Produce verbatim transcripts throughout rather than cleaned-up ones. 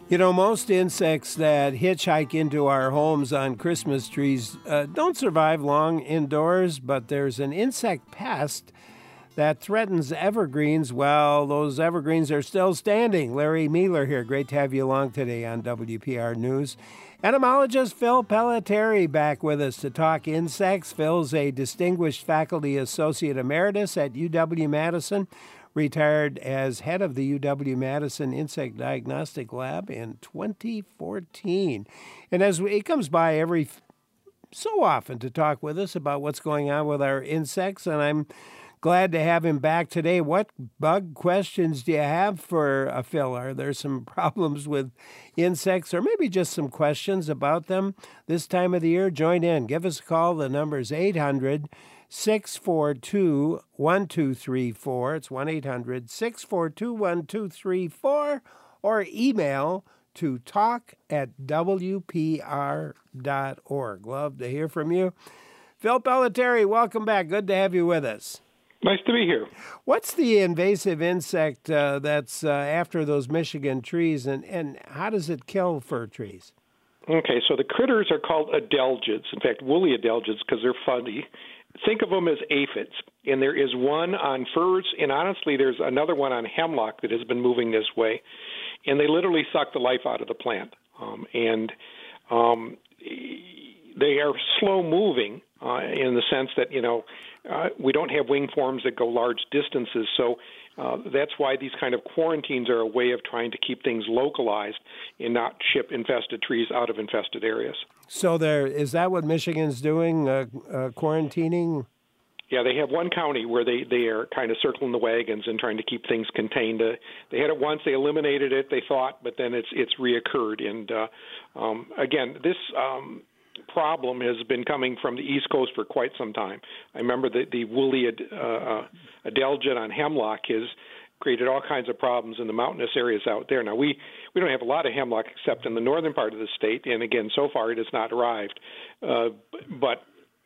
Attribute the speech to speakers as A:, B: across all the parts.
A: You know, most insects that hitchhike into our homes on Christmas trees uh, don't survive long indoors, but there's an insect pest that threatens evergreens while those evergreens are still standing. Larry Mealer here. Great to have you along today on W P R News. Entomologist Phil Pelletieri back with us to talk insects. Phil's a distinguished faculty associate emeritus at U W-Madison, retired as head of the U W-Madison Insect Diagnostic Lab in twenty fourteen. And as we, he comes by every so often to talk with us about what's going on with our insects, and I'm glad to have him back today. What bug questions do you have for uh, Phil? Are there some problems with insects or maybe just some questions about them this time of the year? Join in. Give us a call. The number is eight hundred, six four two, one two three four. It's one eight hundred, six four two, one two three four, or email to talk at W P R dot org. Love to hear from you. Phil Pelletieri, welcome back. Good to have you with us.
B: Nice to be here.
A: What's the invasive insect uh, that's uh, after those Michigan trees, and, and how does it kill fir trees?
B: Okay, so the critters are called adelgids. In fact, woolly adelgids because they're fuzzy. Think of them as aphids, and there is one on firs, and honestly, there's another one on hemlock that has been moving this way, and they literally suck the life out of the plant. Um, and um, they are slow-moving uh, in the sense that, you know, uh, we don't have wing forms that go large distances, so uh, that's why these kind of quarantines are a way of trying to keep things localized and not ship infested trees out of infested areas.
A: So there is that what Michigan's doing, uh, uh, quarantining?
B: Yeah, they have one county where they, they are kind of circling the wagons and trying to keep things contained. Uh, they had it once, they eliminated it, they thought, but then it's it's reoccurred. And uh, um, again, this um, problem has been coming from the East Coast for quite some time. I remember the, the woolly ad, uh, adelgid on hemlock has created all kinds of problems in the mountainous areas out there. Now, we, we don't have a lot of hemlock except in the northern part of the state, and again, so far it has not arrived. Uh, but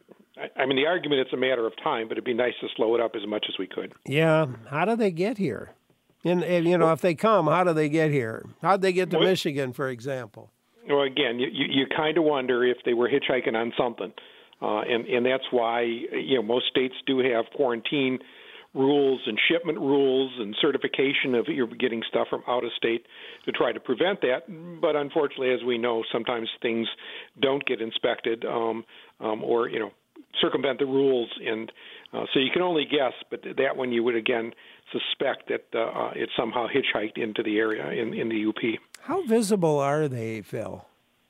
B: I mean, the argument, it's a matter of time, but it'd be nice to slow it up as much as we could.
A: Yeah. How do they get here? And, and you know, if they come, how do they get here? How'd they get to well, Michigan, for example?
B: Well, again, you, you, you kind of wonder if they were hitchhiking on something. Uh, and, and that's why, you know, most states do have quarantine rules and shipment rules and certification of you're getting stuff from out of state to try to prevent that. But unfortunately, as we know, sometimes things don't get inspected um, um, or, you know, circumvent the rules, and uh, so you can only guess, but that one you would, again, suspect that uh, it somehow hitchhiked into the area in, in the U P.
A: How visible are they, Phil?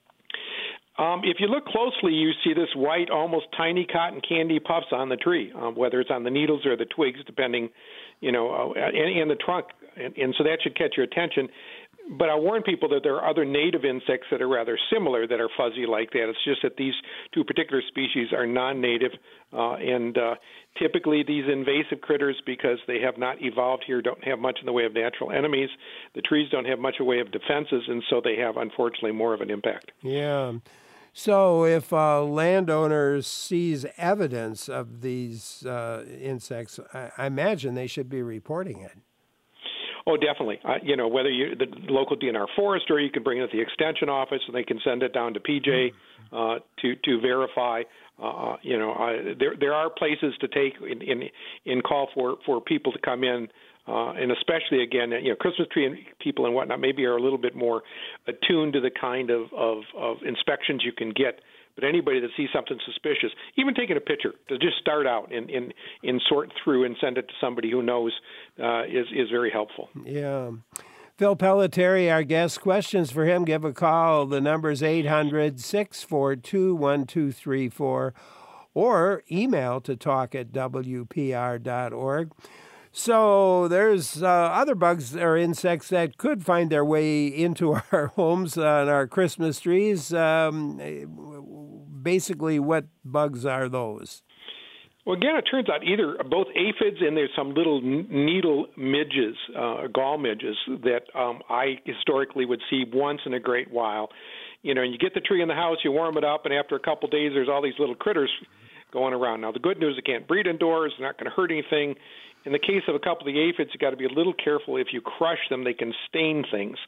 B: Um, if you look closely, you see this white, almost tiny cotton candy puffs on the tree, um, whether it's on the needles or the twigs, depending, you know, uh, and, and the trunk, and, and so that should catch your attention. But I warn people that there are other native insects that are rather similar that are fuzzy like that. It's just that these two particular species are non-native, uh, and uh, typically these invasive critters, because they have not evolved here, don't have much in the way of natural enemies. The trees don't have much in the way of defenses, and so they have, unfortunately, more of an impact.
A: Yeah. So if a landowner sees evidence of these uh, insects, I, I imagine they should be reporting it.
B: Oh, definitely. Uh, you know, whether you the local D N R forester, or you can bring it to the extension office, and they can send it down to P J uh, to to verify. Uh, you know, uh, there there are places to take in in, in call for, for people to come in, uh, and especially again, you know, Christmas tree and people and whatnot maybe are a little bit more attuned to the kind of of, of inspections you can get. But anybody that sees something suspicious, even taking a picture to just start out and, and, and sort through and send it to somebody who knows uh, is, is very helpful.
A: Yeah. Phil Pelletieri, our guest. Questions for him, give a call. The number is eight hundred, six four two, one two three four, or email to talk at W P R dot org. So there's uh, other bugs or insects that could find their way into our homes and our Christmas trees. Um, basically, what bugs are those?
B: Well, again, it turns out either both aphids and there's some little needle midges, uh, gall midges, that um, I historically would see once in a great while. You know, you get the tree in the house, you warm it up, and after a couple days, there's all these little critters going around. Now, the good news, it can't breed indoors, they're not going to hurt anything. In the case of a couple of the aphids, you've got to be a little careful. If you crush them, they can stain things.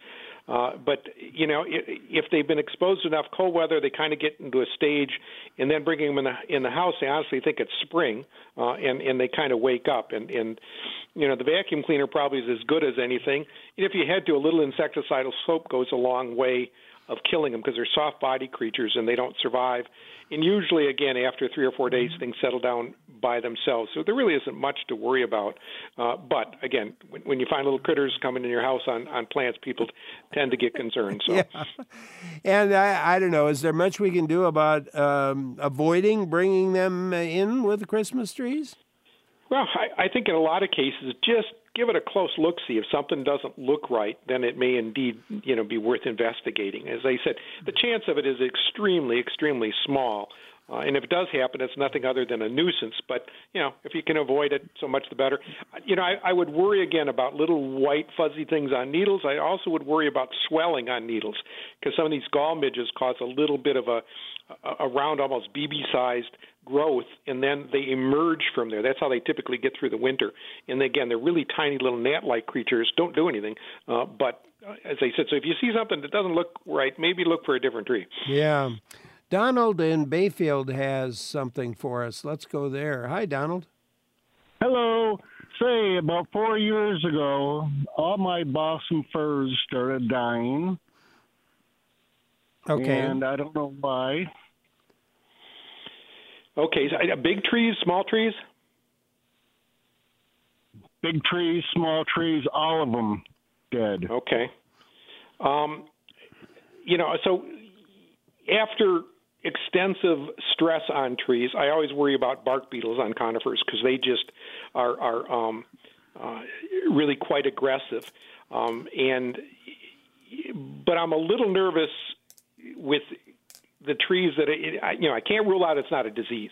B: Uh, but, you know, if they've been exposed to enough cold weather, they kind of get into a stage, and then bringing them in the, in the house, they honestly think it's spring, uh, and, and they kind of wake up. And, and, you know, the vacuum cleaner probably is as good as anything. And if you had to, a little insecticidal soap goes a long way of killing them because they're soft-bodied creatures and they don't survive. And usually, again, after three or four days, things settle down by themselves. So there really isn't much to worry about. Uh, but, again, when, when you find little critters coming in your house on, on plants, people tend to get concerned. So.
A: Yeah. And I, I don't know, is there much we can do about um, avoiding bringing them in with the Christmas trees?
B: Well, I, I think in a lot of cases, just give it a close look-see. If something doesn't look right, then it may indeed, you know, be worth investigating. As I said, the chance of it is extremely, extremely small. Uh, and if it does happen, it's nothing other than a nuisance. But, you know, if you can avoid it, so much the better. You know, I, I would worry, again, about little white fuzzy things on needles. I also would worry about swelling on needles because some of these gall midges cause a little bit of a, a, a round, almost B B-sized growth, and then they emerge from there. That's how they typically get through the winter. And, again, they're really tiny little gnat-like creatures, don't do anything. Uh, but, uh, as I said, so if you see something that doesn't look right, maybe look for a different tree.
A: Yeah. Donald in Bayfield has something for us. Let's go there. Hi, Donald.
C: Hello. Say, about four years ago, all my balsam firs started dying.
A: Okay.
C: And I don't know why.
B: Okay. So, uh, big trees, small trees?
C: Big trees, small trees, all of them dead.
B: Okay. Um, you know, so after extensive stress on trees, I always worry about bark beetles on conifers because they just are, are um, uh, really quite aggressive. Um, and but I'm a little nervous with the trees that it, I, you know I can't rule out it's not a disease.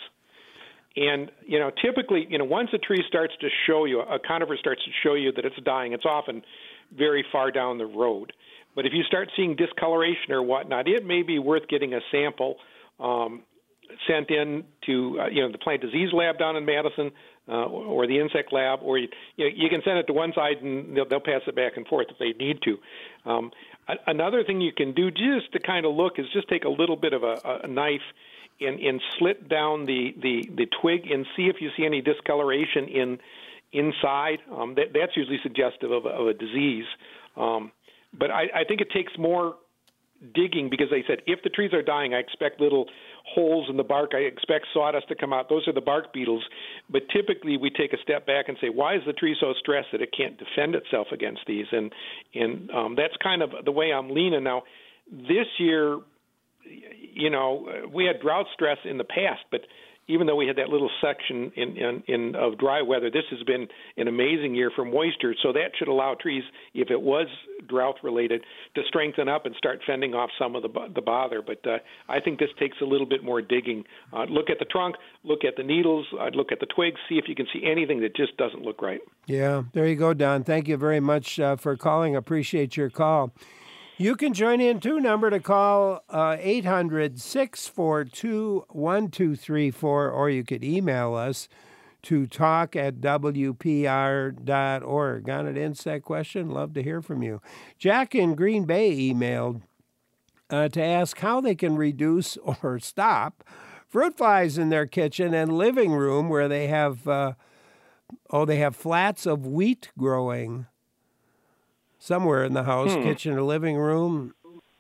B: And you know, typically, you know, once a tree starts to show you, a conifer starts to show you that it's dying, it's often very far down the road. But if you start seeing discoloration or whatnot, it may be worth getting a sample um, sent in to uh, you know the plant disease lab down in Madison uh, or the insect lab, or you, you know, you can send it to one side and they'll, they'll pass it back and forth if they need to. Um, a- another thing you can do just to kind of look is just take a little bit of a, a knife and, and slit down the, the, the twig and see if you see any discoloration in inside. Um, that, that's usually suggestive of, of a disease. Um, but I, I think it takes more digging because they said if the trees are dying, I expect little holes in the bark. I expect sawdust to come out. Those are the bark beetles. But typically we take a step back and say, why is the tree so stressed that it can't defend itself against these? And, and um, that's kind of the way I'm leaning. Now, this year, you know, we had drought stress in the past, but even though we had that little section in, in, in of dry weather, this has been an amazing year for moisture. So that should allow trees, if it was drought-related, to strengthen up and start fending off some of the the bother. But uh, I think this takes a little bit more digging. Uh, look at the trunk, look at the needles, I'd look at the twigs, see if you can see anything that just doesn't look right.
A: Yeah, there you go, Don. Thank you very much uh, for calling. Appreciate your call. You can join in, too. Number to call, uh, eight hundred, six four two, one two three four, or you could email us to talk at w p r dot org. Got an insect question? Love to hear from you. Jack in Green Bay emailed uh, to ask how they can reduce or stop fruit flies in their kitchen and living room where they have, uh, oh, they have flats of wheat growing somewhere in the house, hmm. kitchen or living room.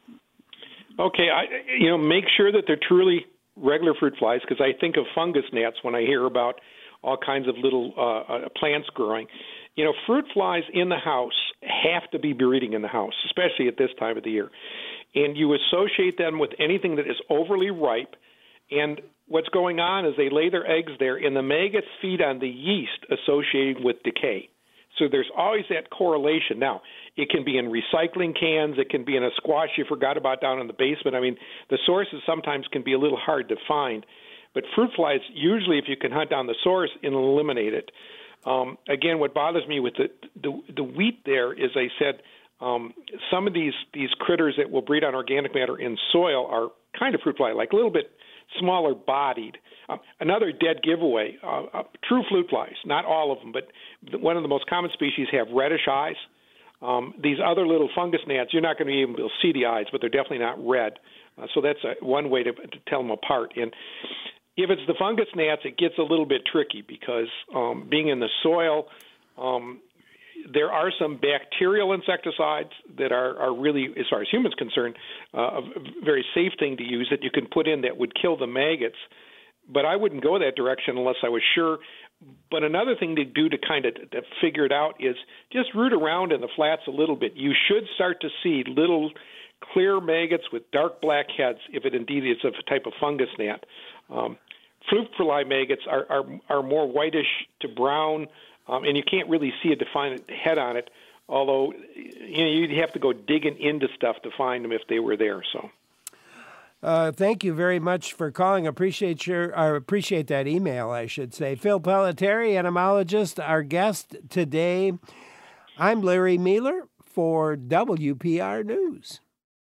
B: Okay, I, you know, make sure that they're truly regular fruit flies because I think of fungus gnats when I hear about all kinds of little uh, uh, plants growing. You know, fruit flies in the house have to be breeding in the house, especially at this time of the year. And you associate them with anything that is overly ripe. And what's going on is they lay their eggs there, and the maggots feed on the yeast associated with decay. So there's always that correlation. Now, it can be in recycling cans. It can be in a squash you forgot about down in the basement. I mean, the sources sometimes can be a little hard to find. But fruit flies, usually if you can hunt down the source and eliminate it. Um, again, what bothers me with the, the, the wheat there is I said um, some of these, these critters that will breed on organic matter in soil are kind of fruit fly, like a little bit smaller bodied. Uh, another dead giveaway, uh, uh, true fruit flies, not all of them, but one of the most common species have reddish eyes. Um, these other little fungus gnats, you're not going to be able to see the eyes, but they're definitely not red. Uh, so that's a, one way to, to tell them apart. And if it's the fungus gnats, it gets a little bit tricky because um, being in the soil, um, there are some bacterial insecticides that are, are really, as far as humans concerned, uh, a very safe thing to use that you can put in that would kill the maggots. But I wouldn't go that direction unless I was sure. But another thing to do to kind of to figure it out is just root around in the flats a little bit. You should start to see little clear maggots with dark black heads if it indeed is of a type of fungus gnat. Um, fruit fly maggots are, are, are more whitish to brown, um, and you can't really see a defined head on it, although you know, you'd have to go digging into stuff to find them if they were there. So.
A: Uh, thank you very much for calling. Appreciate your, or appreciate that email, I should say. Phil Pelletieri, entomologist, our guest today. I'm Larry Mueller for W P R News.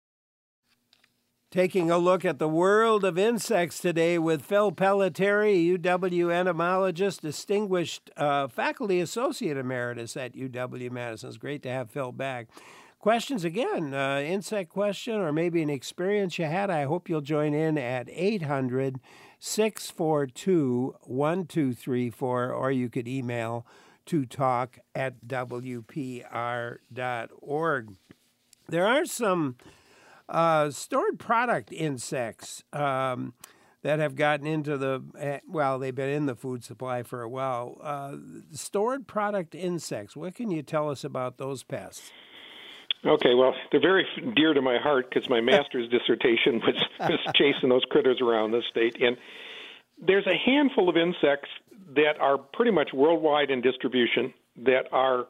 A: Taking a look at the world of insects today with Phil Pelletieri, U W entomologist, distinguished uh, faculty associate emeritus at U W-Madison. It's great to have Phil back. Questions again, uh, insect question or maybe an experience you had, I hope you'll join in at eight hundred, six four two, one two three four, or you could email to talk at w p r dot org. There are some uh, stored product insects um, that have gotten into the, well, they've been in the food supply for a while. Uh, stored product insects, what can you tell us about those pests?
B: Okay, well, they're very dear to my heart because my master's dissertation was, was chasing those critters around the state. And there's a handful of insects that are pretty much worldwide in distribution that are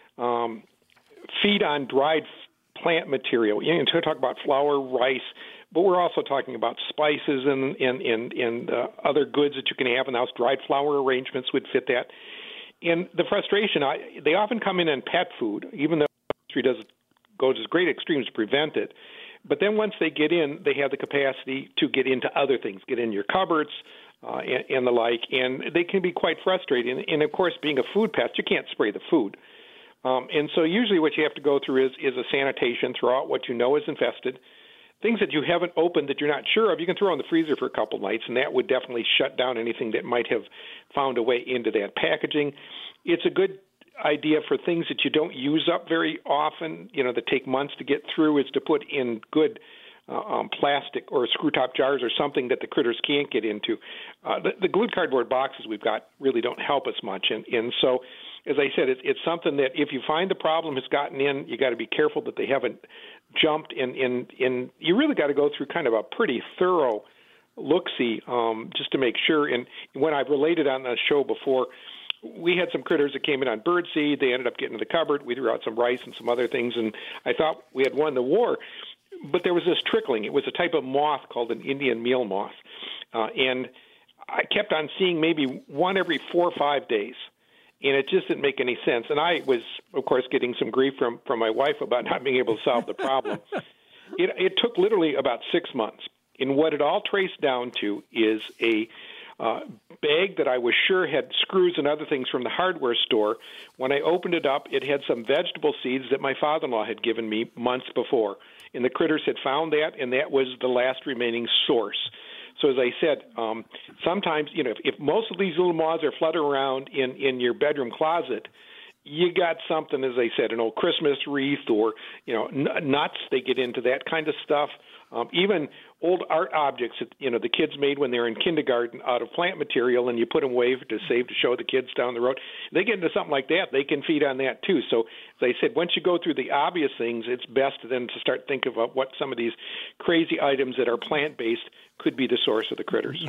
B: um, feed on dried plant material. You know, talk about flour, rice, but we're also talking about spices and, and, and, and uh, other goods that you can have in the house. Dried flour arrangements would fit that. And the frustration, I, they often come in in pet food, even though the industry does go to great extremes to prevent it. But then once they get in, they have the capacity to get into other things, get in your cupboards uh, and, and the like, and they can be quite frustrating. And, of course, being a food pest, you can't spray the food. Um, and so usually what you have to go through is, is a sanitation, throw out what you know is infested. Things that you haven't opened that you're not sure of, you can throw in the freezer for a couple nights, and that would definitely shut down anything that might have found a way into that packaging. It's a good idea for things that you don't use up very often, you know, that take months to get through, is to put in good uh, um, plastic or screw top jars or something that the critters can't get into. Uh, the, the glued cardboard boxes we've got really don't help us much. And, and so, as I said, it's, it's something that if you find the problem has gotten in, you got to be careful that they haven't jumped in. In, in you really got to go through kind of a pretty thorough look-see um, just to make sure. And when I've related on the show before, we had some critters that came in on birdseed. They ended up getting to the cupboard. We threw out some rice and some other things, and I thought we had won the war. But there was this trickling. It was a type of moth called an Indian meal moth. Uh, and I kept on seeing maybe one every four or five days, and it just didn't make any sense. And I was, of course, getting some grief from, from my wife about not being able to solve the problem. it, it took literally about six months. And what it all traced down to is a Uh, bag that I was sure had screws and other things from the hardware store. When I opened it up, it had some vegetable seeds that my father-in-law had given me months before. And the critters had found that, and that was the last remaining source. So as I said, um, sometimes, you know, if, if most of these little moths are fluttering around in, in your bedroom closet, you got something, as I said, an old Christmas wreath or, you know, n- nuts. They get into that kind of stuff. Um, even old art objects that, you know, the kids made when they were in kindergarten out of plant material, and you put them away to save to show the kids down the road. They get into something like that, they can feed on that too. So, as I said, once you go through the obvious things, it's best then to start thinking about what some of these crazy items that are plant-based could be the source of the critters.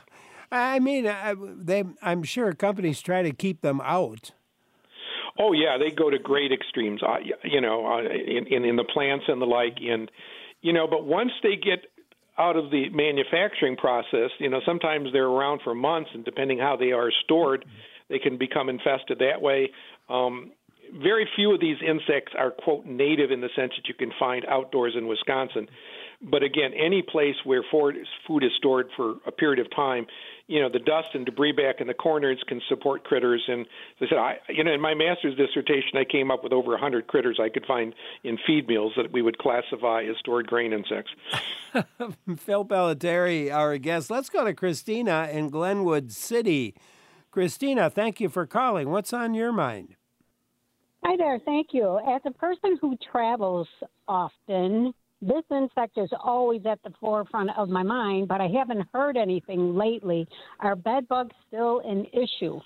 A: I mean, I, they, I'm sure companies try to keep them out.
B: Oh, yeah, they go to great extremes, uh, you know, uh, in, in, in the plants and the like. And, you know, but once they get out of the manufacturing process, you know, sometimes they're around for months, and depending how they are stored, they can become infested that way. Um, very few of these insects are, quote, native in the sense that you can find outdoors in Wisconsin. But again, any place where food is stored for a period of time, you know, the dust and debris back in the corners can support critters. And as I said, I, you know, in my master's dissertation, I came up with over one hundred critters I could find in feed meals that we would classify as stored grain insects.
A: Phil Pelletieri, our guest. Let's go to Christina in Glenwood City. Christina, thank you for calling. What's on your mind?
D: Hi there, thank you. As a person who travels often, this insect is always at the forefront of my mind, but I haven't heard anything lately. Are bed bugs still an issue?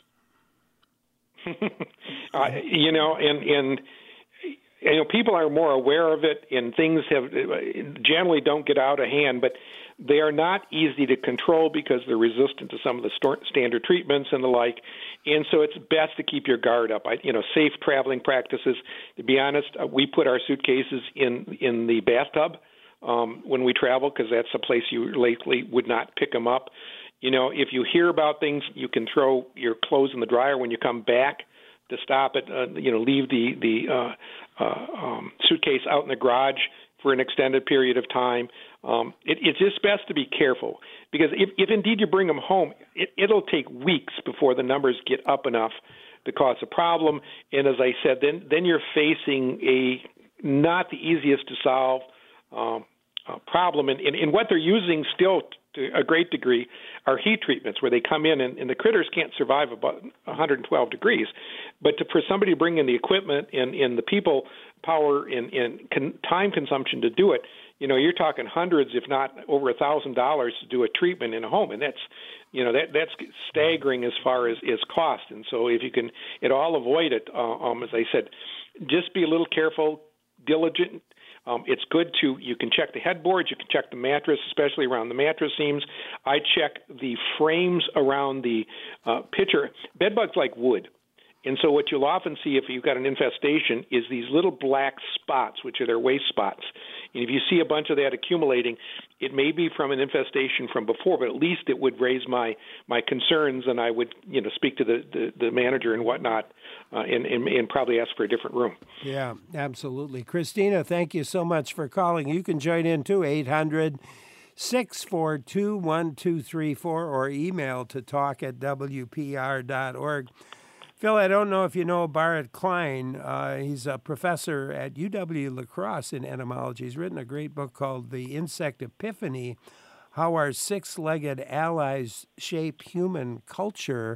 B: uh, you know, and, and you know, people are more aware of it, and things have generally don't get out of hand, but they are not easy to control because they're resistant to some of the st- standard treatments and the like. And so it's best to keep your guard up. I, you know, safe traveling practices. To be honest, uh, we put our suitcases in, in the bathtub um, when we travel because that's a place you likely would not pick them up. You know, if you hear about things, you can throw your clothes in the dryer when you come back to stop it. Uh, you know, leave the, the uh, uh, um, suitcase out in the garage for an extended period of time. Um, it, it's just best to be careful because if, if indeed you bring them home, it, it'll take weeks before the numbers get up enough to cause a problem. And as I said, then then you're facing a not the easiest to solve um, uh, problem. And, and, and what they're using still to a great degree are heat treatments where they come in and, and the critters can't survive about one hundred twelve degrees. But to, for somebody to bring in the equipment and, and the people power and, and con, time consumption to do it, you know, you're talking hundreds, if not over a thousand dollars to do a treatment in a home, and that's, you know, that that's staggering as far as, as cost. And so, if you can at all avoid it, uh, um, as I said, just be a little careful, diligent. Um, it's good to you can check the headboards, you can check the mattress, especially around the mattress seams. I check the frames around the uh, pitcher. Bed bugs like wood. And so what you'll often see if you've got an infestation is these little black spots, which are their waste spots. And if you see a bunch of that accumulating, it may be from an infestation from before, but at least it would raise my, my concerns, and I would, you know, speak to the, the, the manager and whatnot uh, and, and, and probably ask for a different room.
A: Yeah, absolutely. Christina, thank you so much for calling. You can join in too, eight hundred, six four two, one two three four, or email to talk at w p r dot org. Phil, I don't know if you know Barrett Klein. Uh, he's a professor at U W-La Crosse in entomology. He's written a great book called The Insect Epiphany, How Our Six-Legged Allies Shape Human Culture.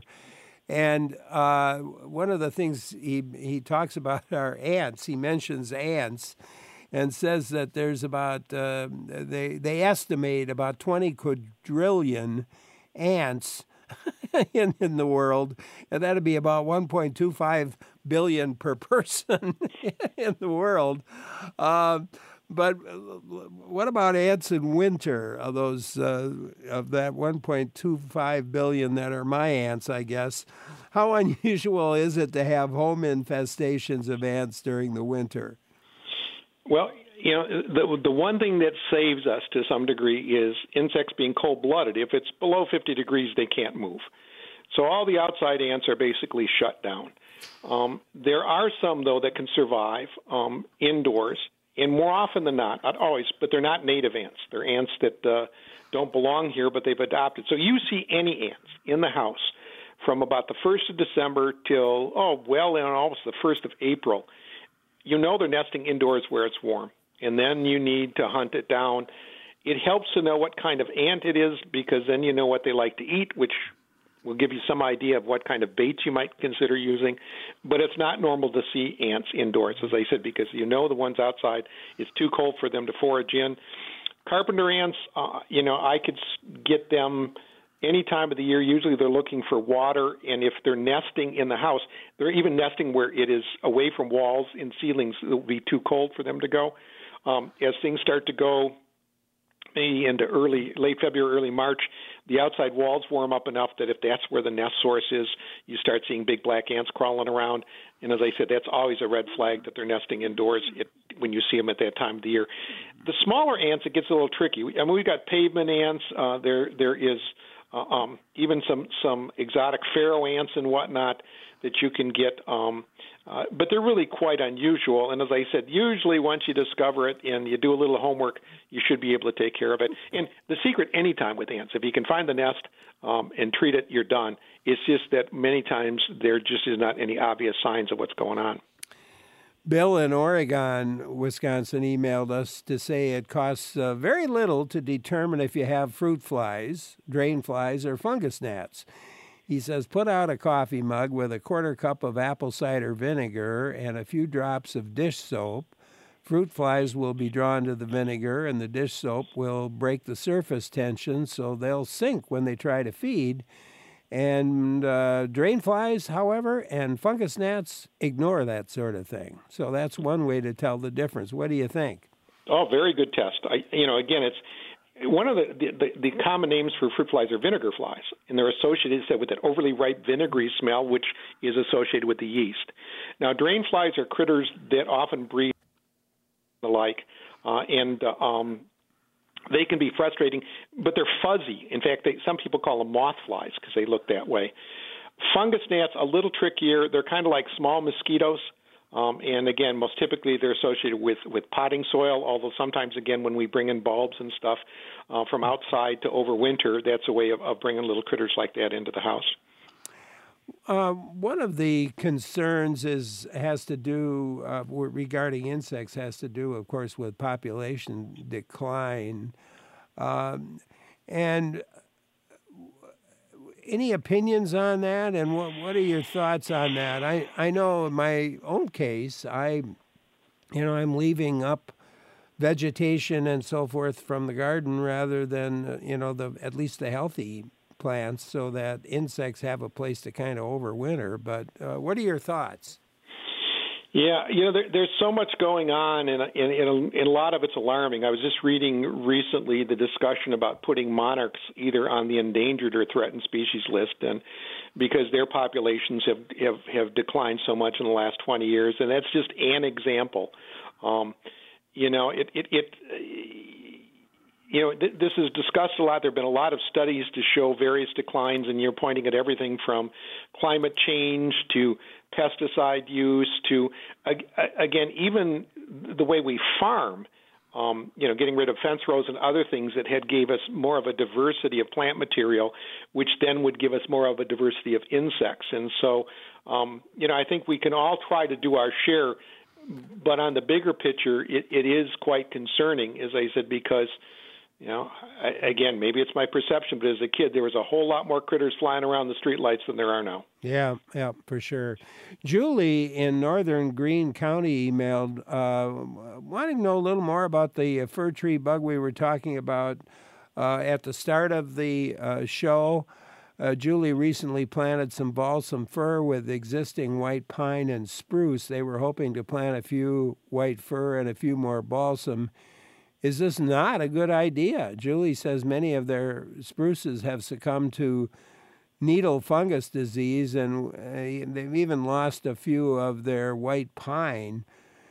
A: And uh, one of the things he, he talks about are ants. He mentions ants and says that there's about, uh, they, they estimate about twenty quadrillion ants in, in the world, and that'd be about one point two five billion per person in the world. Uh, but what about ants in winter? Of those uh, of that one point two five billion that are my ants, I guess. How unusual is it to have home infestations of ants during the winter?
B: Well, you know, the the one thing that saves us to some degree is insects being cold-blooded. If it's below fifty degrees, they can't move. So all the outside ants are basically shut down. Um, there are some, though, that can survive um, indoors, and more often than not, not always, but they're not native ants. They're ants that uh, don't belong here, but they've adopted. So you see any ants in the house from about the first of December till, oh, well, in almost the first of April. You know they're nesting indoors where it's warm, and then you need to hunt it down. It helps to know what kind of ant it is because then you know what they like to eat, which will give you some idea of what kind of baits you might consider using. But it's not normal to see ants indoors, as I said, because you know the ones outside, it's too cold for them to forage in. Carpenter ants, uh, you know, I could get them any time of the year. Usually they're looking for water, and if they're nesting in the house, they're even nesting where it is away from walls in ceilings. It will be too cold for them to go. Um, as things start to go maybe into early, late February, early March, the outside walls warm up enough that if that's where the nest source is, you start seeing big black ants crawling around. And as I said, that's always a red flag that they're nesting indoors it, when you see them at that time of the year. The smaller ants, it gets a little tricky. I mean, we've got pavement ants. Uh, there, there is uh, um, even some some exotic pharaoh ants and whatnot that you can get. Um, uh, but they're really quite unusual. And as I said, usually once you discover it and you do a little homework, you should be able to take care of it. And the secret anytime with ants, if you can find the nest um, and treat it, you're done. It's just that many times there just is not any obvious signs of what's going on.
A: Bill in Oregon, Wisconsin, emailed us to say it costs uh, very little to determine if you have fruit flies, drain flies, or fungus gnats. He says, put out a coffee mug with a quarter cup of apple cider vinegar and a few drops of dish soap. Fruit flies will be drawn to the vinegar, and the dish soap will break the surface tension so they'll sink when they try to feed. And uh, drain flies, however, and fungus gnats ignore that sort of thing. So that's one way to tell the difference. What do you think?
B: Oh, very good test. I, you know, again, it's one of the, the, the common names for fruit flies are vinegar flies, and they're associated with that overly ripe vinegary smell, which is associated with the yeast. Now, drain flies are critters that often breed the like, uh, and uh, um, they can be frustrating, but they're fuzzy. In fact, they, some people call them moth flies because they look that way. Fungus gnats, a little trickier. They're kind of like small mosquitoes. Um, and again, most typically they're associated with, with potting soil, although sometimes, again, when we bring in bulbs and stuff uh, from outside to overwinter, that's a way of, of bringing little critters like that into the house.
A: Uh, one of the concerns is has to do uh, regarding insects has to do, of course, with population decline. Um, and any opinions on that? And what what are your thoughts on that? I, I know in my own case, I, you know, I'm leaving up vegetation and so forth from the garden rather than, uh, you know, the at least the healthy plants so that insects have a place to kind of overwinter. But uh, what are your thoughts?
B: Yeah, you know, there, there's so much going on, and, and, and a lot of it's alarming. I was just reading recently the discussion about putting monarchs either on the endangered or threatened species list, and because their populations have, have, have declined so much in the last twenty years, and that's just an example. Um, you know, it, it, it you know, th- this is discussed a lot. There have been a lot of studies to show various declines, and you're pointing at everything from climate change to pesticide use to, again, even the way we farm, um, you know, getting rid of fence rows and other things that had gave us more of a diversity of plant material, which then would give us more of a diversity of insects. And so, um, you know, I think we can all try to do our share, but on the bigger picture, it, it is quite concerning, as I said, because You know, I, again, maybe it's my perception, but as a kid, there was a whole lot more critters flying around the streetlights than there are now.
A: Yeah, yeah, for sure. Julie in northern Greene County emailed uh, wanting to know a little more about the fir tree bug we were talking about uh, at the start of the uh, show. Uh, Julie recently planted some balsam fir with existing white pine and spruce. They were hoping to plant a few white fir and a few more balsam. Is this not a good idea? Julie says many of their spruces have succumbed to needle fungus disease, and uh, they've even lost a few of their white pine.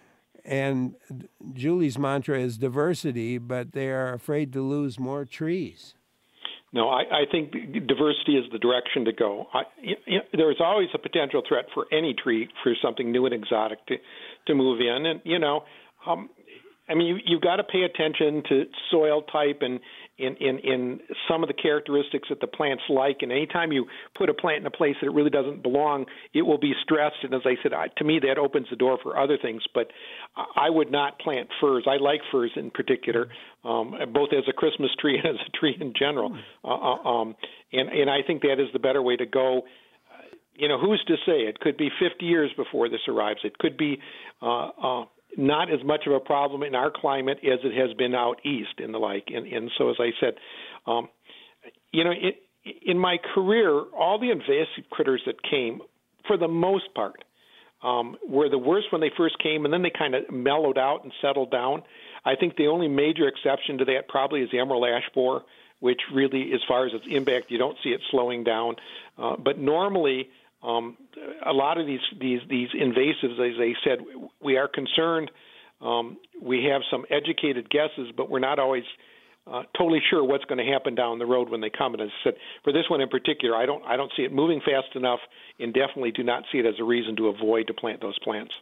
A: And Julie's mantra is diversity, but they are afraid to lose more trees.
B: No, I, I think diversity is the direction to go. I, you know, there's always a potential threat for any tree for something new and exotic to, to move in. And, you know, um, I mean, you, you've got to pay attention to soil type and in, in, in some of the characteristics that the plants like. And anytime you put a plant in a place that it really doesn't belong, it will be stressed. And as I said, I, to me, that opens the door for other things. But I would not plant firs. I like firs in particular, um, both as a Christmas tree and as a tree in general. Uh, um, and, and I think that is the better way to go. You know, who's to say? It could be fifty years before this arrives. It could be uh, uh, not as much of a problem in our climate as it has been out east and the like. And, and so, as I said, um, you know, it, in my career, all the invasive critters that came, for the most part, um, were the worst when they first came, and then they kind of mellowed out and settled down. I think the only major exception to that probably is the emerald ash borer, which really, as far as its impact, you don't see it slowing down. Uh, but normally, Um, a lot of these, these, these invasives, as I said, we are concerned. Um, we have some educated guesses, but we're not always uh, totally sure what's going to happen down the road when they come. And as I said, for this one in particular, I don't I don't see it moving fast enough, and definitely do not see it as a reason to avoid to plant those plants.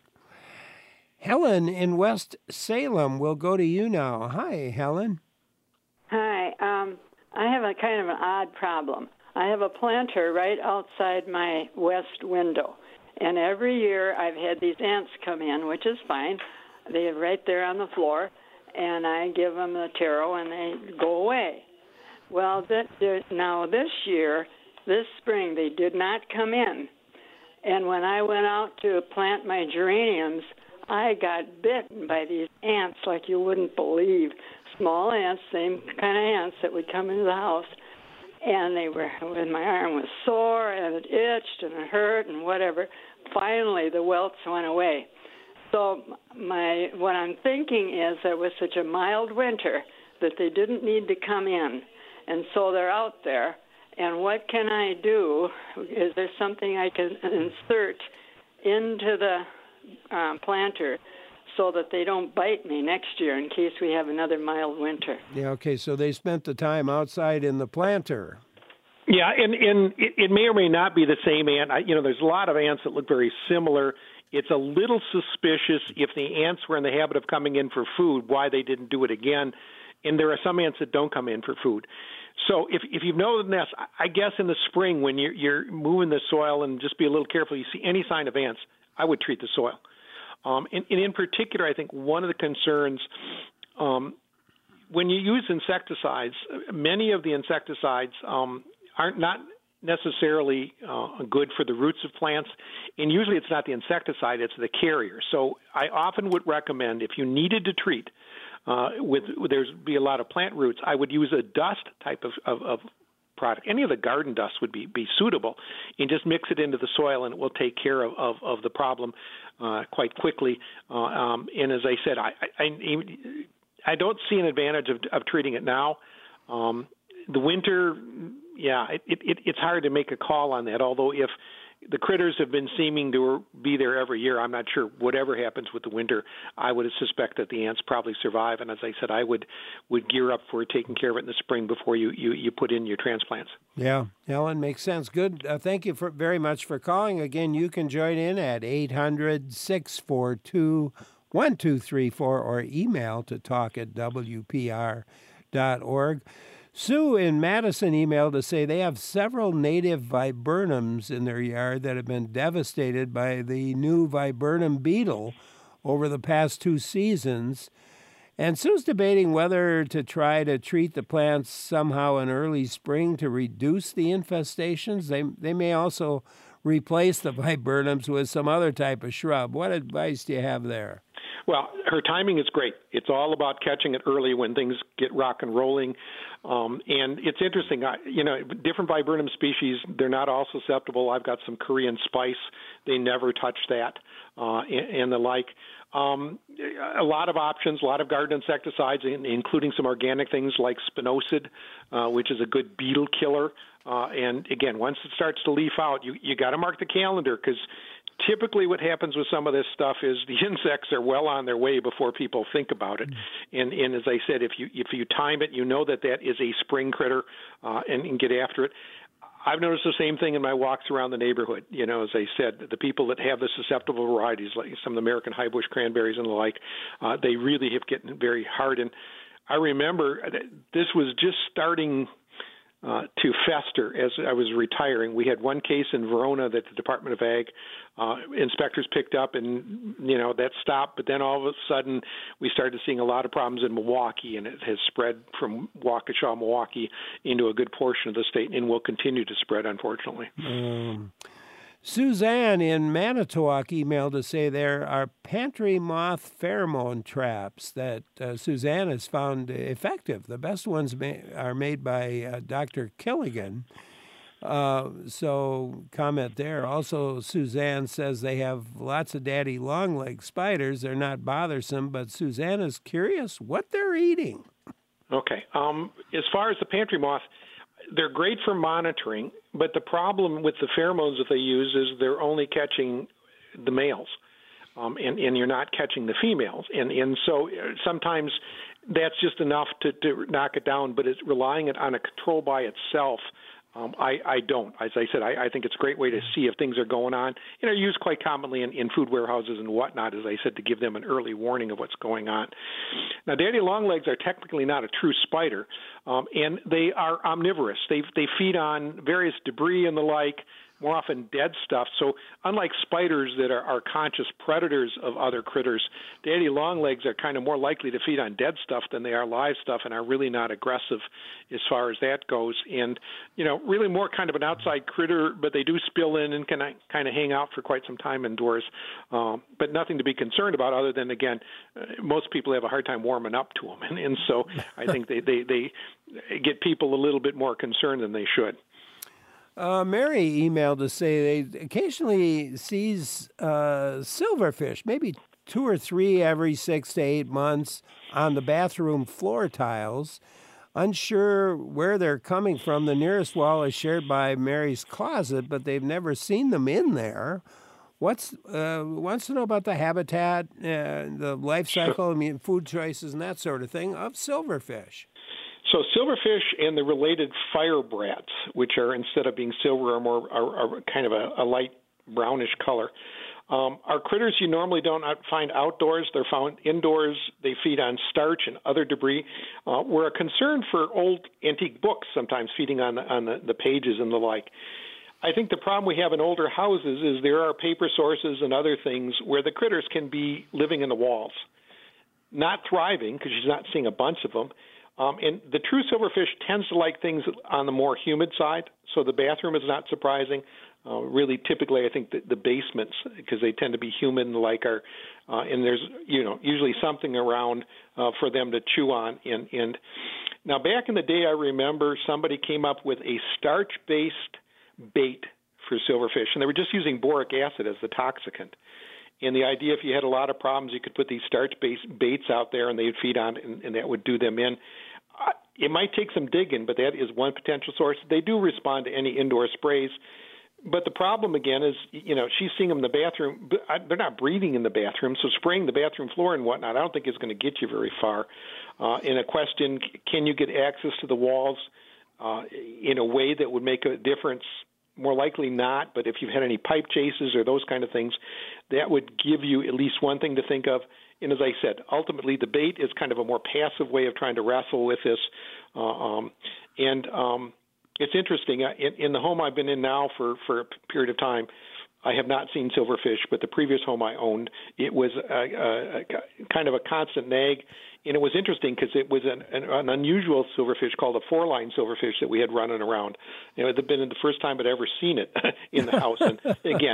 A: Helen in West Salem, we'll go to you now. Hi, Helen.
E: Hi. Um, I have a kind of an odd problem. I have a planter right outside my west window, and every year I've had these ants come in, which is fine. They're right there on the floor, and I give them the taro, and they go away. Well, that, now this year, this spring, they did not come in. And when I went out to plant my geraniums, I got bitten by these ants like you wouldn't believe. Small ants, same kind of ants that would come into the house. And they were, and my arm was sore, and it itched, and it hurt, and whatever. Finally, the welts went away. So my what I'm thinking is that it was such a mild winter that they didn't need to come in, and so they're out there. And what can I do? Is there something I can insert into the um, planter so that they don't bite me next year in case we have another mild winter?
A: Yeah, okay, so they spent the time outside in the planter.
B: Yeah, and, and it, it may or may not be the same ant. I, you know, there's a lot of ants that look very similar. It's a little suspicious if the ants were in the habit of coming in for food, why they didn't do it again. And there are some ants that don't come in for food. So if if you've noticed this, I guess in the spring when you're, you're moving the soil, and just be a little careful, you see any sign of ants, I would treat the soil. Um, and, and in particular, I think one of the concerns, um, when you use insecticides, many of the insecticides um, aren't not necessarily uh, good for the roots of plants, and usually it's not the insecticide, it's the carrier. So I often would recommend, if you needed to treat, uh, with there's be a lot of plant roots, I would use a dust type of, of, of product. Any of the garden dust would be, be suitable, and just mix it into the soil, and it will take care of, of, of the problem uh, quite quickly. Uh, um, and as I said, I, I, I don't see an advantage of, of treating it now. Um, the winter, yeah, it, it, it's hard to make a call on that, although if the critters have been seeming to be there every year, I'm not sure whatever happens with the winter, I would suspect that the ants probably survive. And as I said, I would, would gear up for taking care of it in the spring before you, you, you put in your transplants.
A: Yeah, Helen, makes sense. Good. Uh, thank you for, very much for calling. Again, you can join in at eight hundred, six four two, one two three four or email to talk at W P R dot org. Sue in Madison emailed to say they have several native viburnums in their yard that have been devastated by the new viburnum beetle over the past two seasons. And Sue's debating whether to try to treat the plants somehow in early spring to reduce the infestations. They, they may also replace the viburnums with some other type of shrub. What advice do you have there?
B: Well, her timing is great. It's all about catching it early when things get rock and rolling. Um, and it's interesting, I, you know, different viburnum species, they're not all susceptible. I've got some Korean spice. They never touch that uh, and, and the like. Um, a lot of options, a lot of garden insecticides, including some organic things like spinosad, uh, which is a good beetle killer. Uh, and, again, once it starts to leaf out, you, you got to mark the calendar, because typically what happens with some of this stuff is the insects are well on their way before people think about it. Mm. And, and as I said, if you if you time it, you know that that is a spring critter uh, and, and get after it. I've noticed the same thing in my walks around the neighborhood. You know, as I said, the people that have the susceptible varieties, like some of the American high bush cranberries and the like, uh, they really have gotten very hard. And I remember this was just starting Uh, to fester as I was retiring. We had one case in Verona that the Department of Ag uh, inspectors picked up, and, you know, that stopped. But then all of a sudden we started seeing a lot of problems in Milwaukee, and it has spread from Waukesha, Milwaukee, into a good portion of the state, and will continue to spread, unfortunately.
A: Um. Suzanne in Manitowoc emailed to say there are pantry moth pheromone traps that uh, Suzanne has found effective. The best ones ma- are made by uh, Doctor Killigan. Uh, so comment there. Also, Suzanne says they have lots of daddy long-leg spiders. They're not bothersome, but Suzanne is curious what they're eating.
B: Okay. Um, as far as the pantry moth, they're great for monitoring, but the problem with the pheromones that they use is they're only catching the males, um, and, and you're not catching the females. And, and so sometimes that's just enough to, to knock it down. But it's relying it on a control by itself. Um, I, I don't. As I said, I, I think it's a great way to see if things are going on. And are used quite commonly in, in food warehouses and whatnot, as I said, to give them an early warning of what's going on. Now, daddy longlegs are technically not a true spider, um, and they are omnivorous. They they feed on various debris and the like, more often dead stuff. So unlike spiders that are, are conscious predators of other critters, daddy longlegs are kind of more likely to feed on dead stuff than they are live stuff, and are really not aggressive as far as that goes. And, you know, really more kind of an outside critter, but they do spill in and can kind of hang out for quite some time indoors. Um, but nothing to be concerned about other than, again, uh, most people have a hard time warming up to them. And, and so I think they, they, they get people a little bit more concerned than they should.
A: Uh, Mary emailed to say they occasionally sees uh, silverfish, maybe two or three every six to eight months on the bathroom floor tiles. Unsure where they're coming from. The nearest wall is shared by Mary's closet, but they've never seen them in there. What's uh, wants to know about the habitat, uh, the life cycle, I mean, food choices, and that sort of thing of silverfish.
B: So silverfish and the related firebrats, which are instead of being silver are more are, are kind of a, a light brownish color, um, are critters you normally don't find outdoors. They're found indoors. They feed on starch and other debris. Uh, we're a concern for old antique books, sometimes feeding on the, on the, the pages and the like. I think the problem we have in older houses is there are paper sources and other things where the critters can be living in the walls, not thriving because she's not seeing a bunch of them. Um, and the true silverfish tends to like things on the more humid side, so the bathroom is not surprising. Uh, really, typically, I think the, the basements, because they tend to be humid and the like, are, uh, and there's you know usually something around uh, for them to chew on. And, and now, back in the day, I remember somebody came up with a starch-based bait for silverfish, and they were just using boric acid as the toxicant. And the idea, if you had a lot of problems, you could put these starch-based baits out there, and they'd feed on, and, and that would do them in. Uh, it might take some digging, but that is one potential source. They do respond to any indoor sprays. But the problem, again, is, you know, she's seeing them in the bathroom. But they're not breeding in the bathroom, so spraying the bathroom floor and whatnot I don't think is going to get you very far. Uh, in a question, can you get access to the walls uh, in a way that would make a difference? More likely not, but if you've had any pipe chases or those kind of things, that would give you at least one thing to think of. And as I said, ultimately the bait is kind of a more passive way of trying to wrestle with this. Uh, um, and um, it's interesting. In, in the home I've been in now for, for a period of time, I have not seen silverfish, but the previous home I owned, it was a, a, a kind of a constant nag. And it was interesting because it was an, an, an unusual silverfish called a four-line silverfish that we had running around. You know, it had been the first time I'd ever seen it in the house. And again,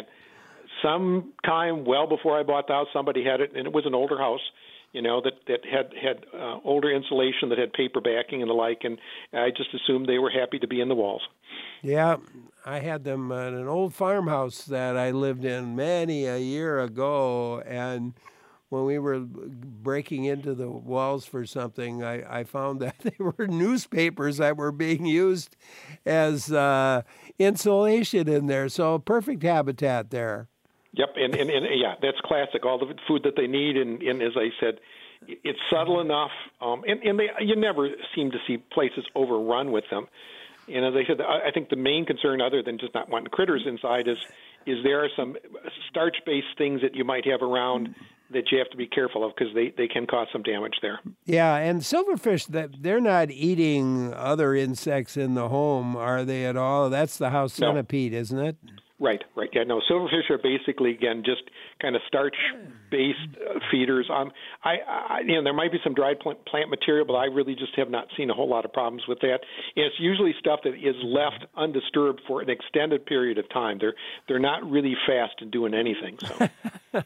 B: some time well before I bought the house, somebody had it, and it was an older house, you know, that, that had, had uh, older insulation that had paper backing and the like, and I just assumed they were happy to be in the walls.
A: Yeah, I had them at an old farmhouse that I lived in many a year ago, and when we were breaking into the walls for something, I, I found that they were newspapers that were being used as uh, insulation in there. So perfect habitat there.
B: Yep, and, and, and yeah, that's classic. All the food that they need, and, and as I said, it's subtle enough, um, and, and they you never seem to see places overrun with them. And as I said, I think the main concern, other than just not wanting critters inside, is is there are some starch-based things that you might have around that you have to be careful of because they, they can cause some damage there.
A: Yeah, and silverfish, that they're not eating other insects in the home, are they at all? That's the house centipede, no. Isn't it?
B: Right, right. Yeah, no, silverfish are basically, again, just kind of starch-based uh, feeders. Um, I, I, you know, there might be some dried plant, plant material, but I really just have not seen a whole lot of problems with that. And it's usually stuff that is left undisturbed for an extended period of time. They're they're not really fast in doing anything. So,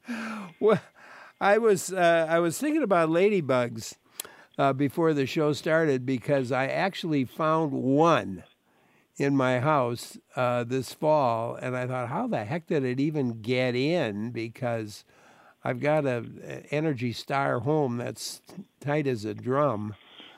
A: well, I was uh, I was thinking about ladybugs uh, before the show started because I actually found one in my house uh, this fall, and I thought, how the heck did it even get in? Because I've got a, a Energy Star home that's tight as a drum.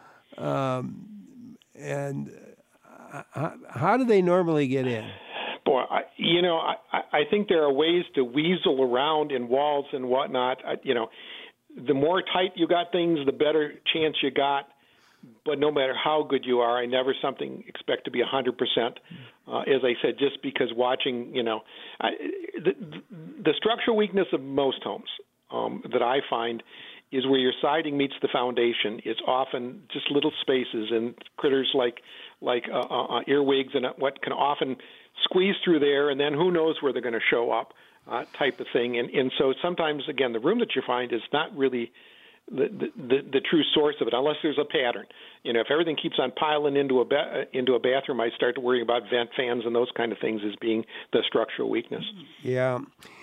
A: Um, and uh, how, how do they normally get in?
B: Boy, I, you know, I, I think there are ways to weasel around in walls and whatnot. I, you know, the more tight you got things, the better chance you got. But no matter how good you are, I never something expect to be one hundred percent. Uh, as I said, just because watching, you know, I, the, the structural weakness of most homes um, that I find is where your siding meets the foundation. It's often just little spaces, and critters like like uh, uh, earwigs and what can often squeeze through there, and then who knows where they're going to show up, uh, type of thing. And, and so sometimes, again, the room that you find is not really the, the, the true source of it, unless there's a pattern. You know, if everything keeps on piling into a ba- into a bathroom, I start to worry about vent fans and those kind of things as being the structural weakness.
A: Yeah.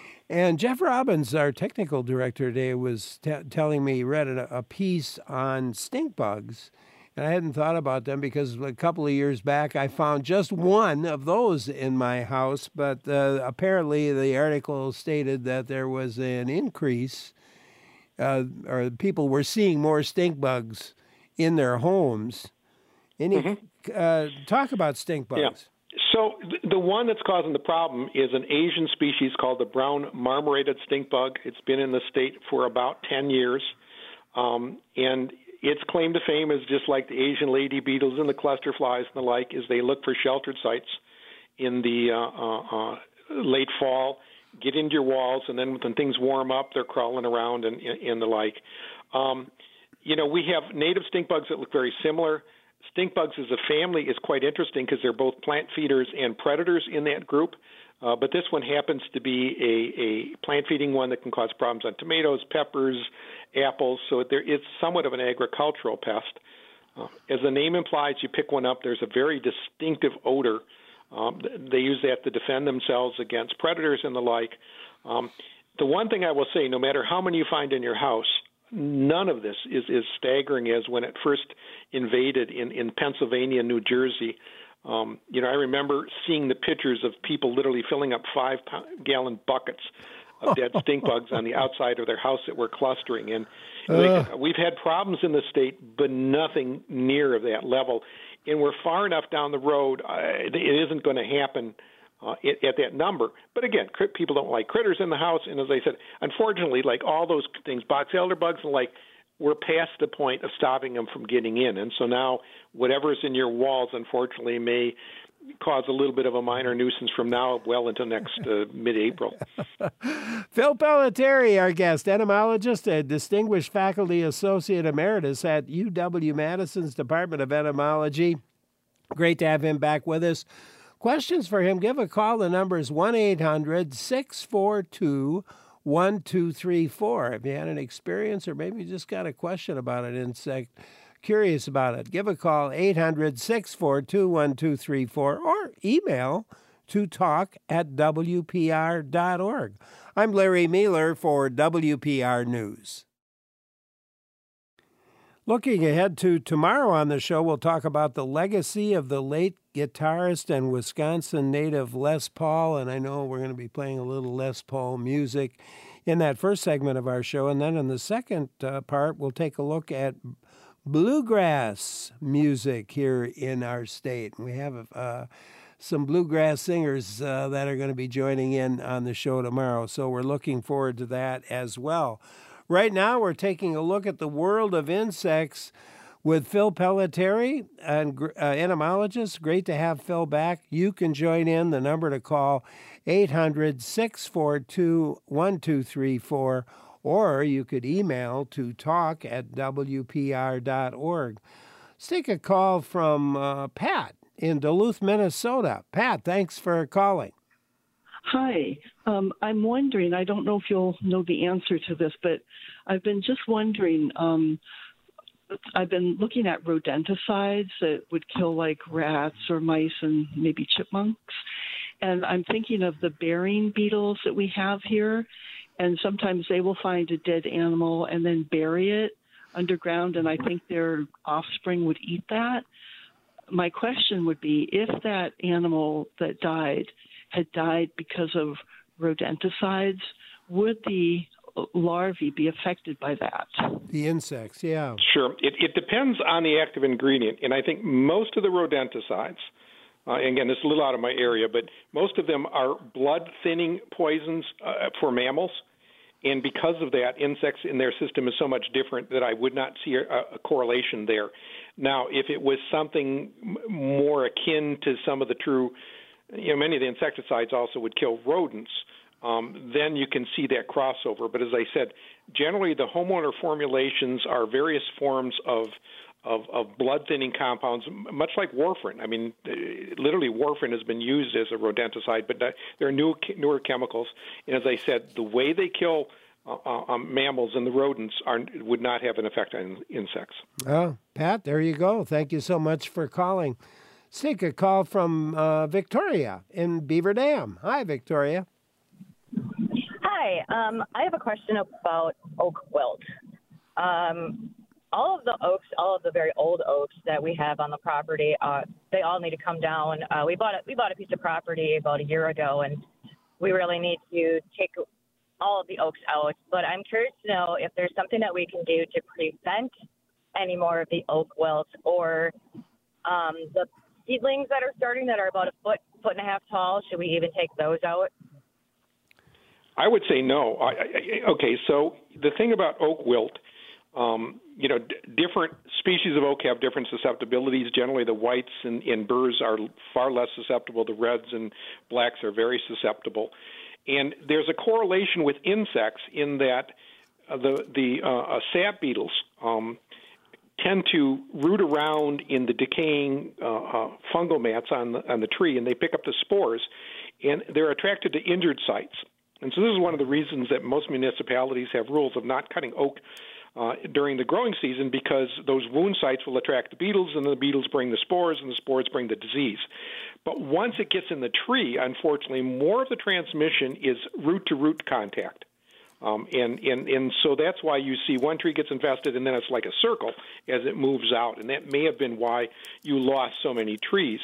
A: And Jeff Robbins, our technical director today, was t- telling me he read a, a piece on stink bugs. And I hadn't thought about them because a couple of years back I found just one of those in my house. But uh, apparently the article stated that there was an increase, uh, or people were seeing more stink bugs in their homes. Any mm-hmm. uh, talk about stink bugs?
B: Yeah. So the one that's causing the problem is an Asian species called the brown marmorated stink bug. It's been in the state for about ten years, um, and its claim to fame is just like the Asian lady beetles and the cluster flies and the like, is they look for sheltered sites in the uh, uh, uh, late fall, get into your walls, and then when things warm up, they're crawling around and, and the like. Um, you know, we have native stink bugs that look very similar. Stink bugs as a family is quite interesting because they're both plant feeders and predators in that group. Uh, but this one happens to be a, a plant-feeding one that can cause problems on tomatoes, peppers, apples. So there, it's somewhat of an agricultural pest. Uh, as the name implies, you pick one up, there's a very distinctive odor. Um, they use that to defend themselves against predators and the like. Um, the one thing I will say, no matter how many you find in your house, none of this is as staggering as when it first invaded in, in Pennsylvania and New Jersey. Um, you know, I remember seeing the pictures of people literally filling up five-gallon buckets of dead stink bugs on the outside of their house that were clustering. And uh. like, we've had problems in the state, but nothing near of that level. And we're far enough down the road, uh, it isn't going to happen uh, at, at that number. But again, cr- people don't like critters in the house. And as I said, unfortunately, like all those things, box elder bugs and like, we're past the point of stopping them from getting in. And so now whatever's in your walls, unfortunately, may cause a little bit of a minor nuisance from now well into next uh, mid-April.
A: Phil Pelletieri, our guest, entomologist, a distinguished faculty associate emeritus at U W-Madison's Department of Entomology. Great to have him back with us. Questions for him, give a call. The number is one eight hundred six four two one two three four. If you had an experience or maybe you just got a question about an insect, curious about it, give a call, eight hundred six four two one two three four, or email to talk at W P R dot org. I'm Larry Mueller for W P R News. Looking ahead to tomorrow on the show, we'll talk about the legacy of the late guitarist and Wisconsin native Les Paul, and I know we're going to be playing a little Les Paul music in that first segment of our show. And then in the second uh, part, we'll take a look at bluegrass music here in our state. And we have uh, some bluegrass singers uh, that are going to be joining in on the show tomorrow, so we're looking forward to that as well. Right now, we're taking a look at the world of insects with Phil Pelletieri, an uh, entomologist. Great to have Phil back. You can join in. The number to call, eight hundred six four two one two three four, or you could email to talk at W P R dot org. Let's take a call from uh, Pat in Duluth, Minnesota. Pat, thanks for calling.
F: Hi. Um, I'm wondering, I don't know if you'll know the answer to this, but I've been just wondering, um, I've been looking at rodenticides that would kill like rats or mice and maybe chipmunks. And I'm thinking of the burying beetles that we have here. And sometimes they will find a dead animal and then bury it underground. And I think their offspring would eat that. My question would be, if that animal that died had died because of rodenticides, would the larvae be affected by that?
A: The insects, yeah.
B: Sure. It, it depends on the active ingredient. And I think most of the rodenticides, uh, and again, this is a little out of my area, but most of them are blood-thinning poisons uh, for mammals. And because of that, insects in their system is so much different that I would not see a, a correlation there. Now, if it was something more akin to some of the true, you know, many of the insecticides also would kill rodents, um, then you can see that crossover. But as I said, generally the homeowner formulations are various forms of Of, of blood-thinning compounds, much like warfarin. I mean, literally warfarin has been used as a rodenticide, but there are new, newer chemicals. And as I said, the way they kill uh, um, mammals and the rodents are, would not have an effect on insects.
A: Oh, Pat, there you go. Thank you so much for calling. Let's take a call from uh, Victoria in Beaver Dam. Hi, Victoria.
G: Hi. Um, I have a question about oak wilt. Um, all of the oaks, all of the very old oaks that we have on the property, uh, they all need to come down. Uh, we bought a, we bought a piece of property about a year ago, and we really need to take all of the oaks out. But I'm curious to know if there's something that we can do to prevent any more of the oak wilt, or um, the seedlings that are starting that are about a foot, foot and a half tall. Should we even take those out?
B: I would say no. I, I, okay, so the thing about oak wilt, um, you know, d- different species of oak have different susceptibilities. Generally, the whites and, and burrs are far less susceptible. The reds and blacks are very susceptible. And there's a correlation with insects in that uh, the, the uh, uh, sap beetles um, tend to root around in the decaying uh, uh, fungal mats on the, on the tree, and they pick up the spores, and they're attracted to injured sites. And so this is one of the reasons that most municipalities have rules of not cutting oak uh, during the growing season, because those wound sites will attract the beetles, and the beetles bring the spores, and the spores bring the disease. But once it gets in the tree, unfortunately, more of the transmission is root-to-root contact. Um, and, and, and so that's why you see one tree gets infested, and then it's like a circle as it moves out. And that may have been why you lost so many trees.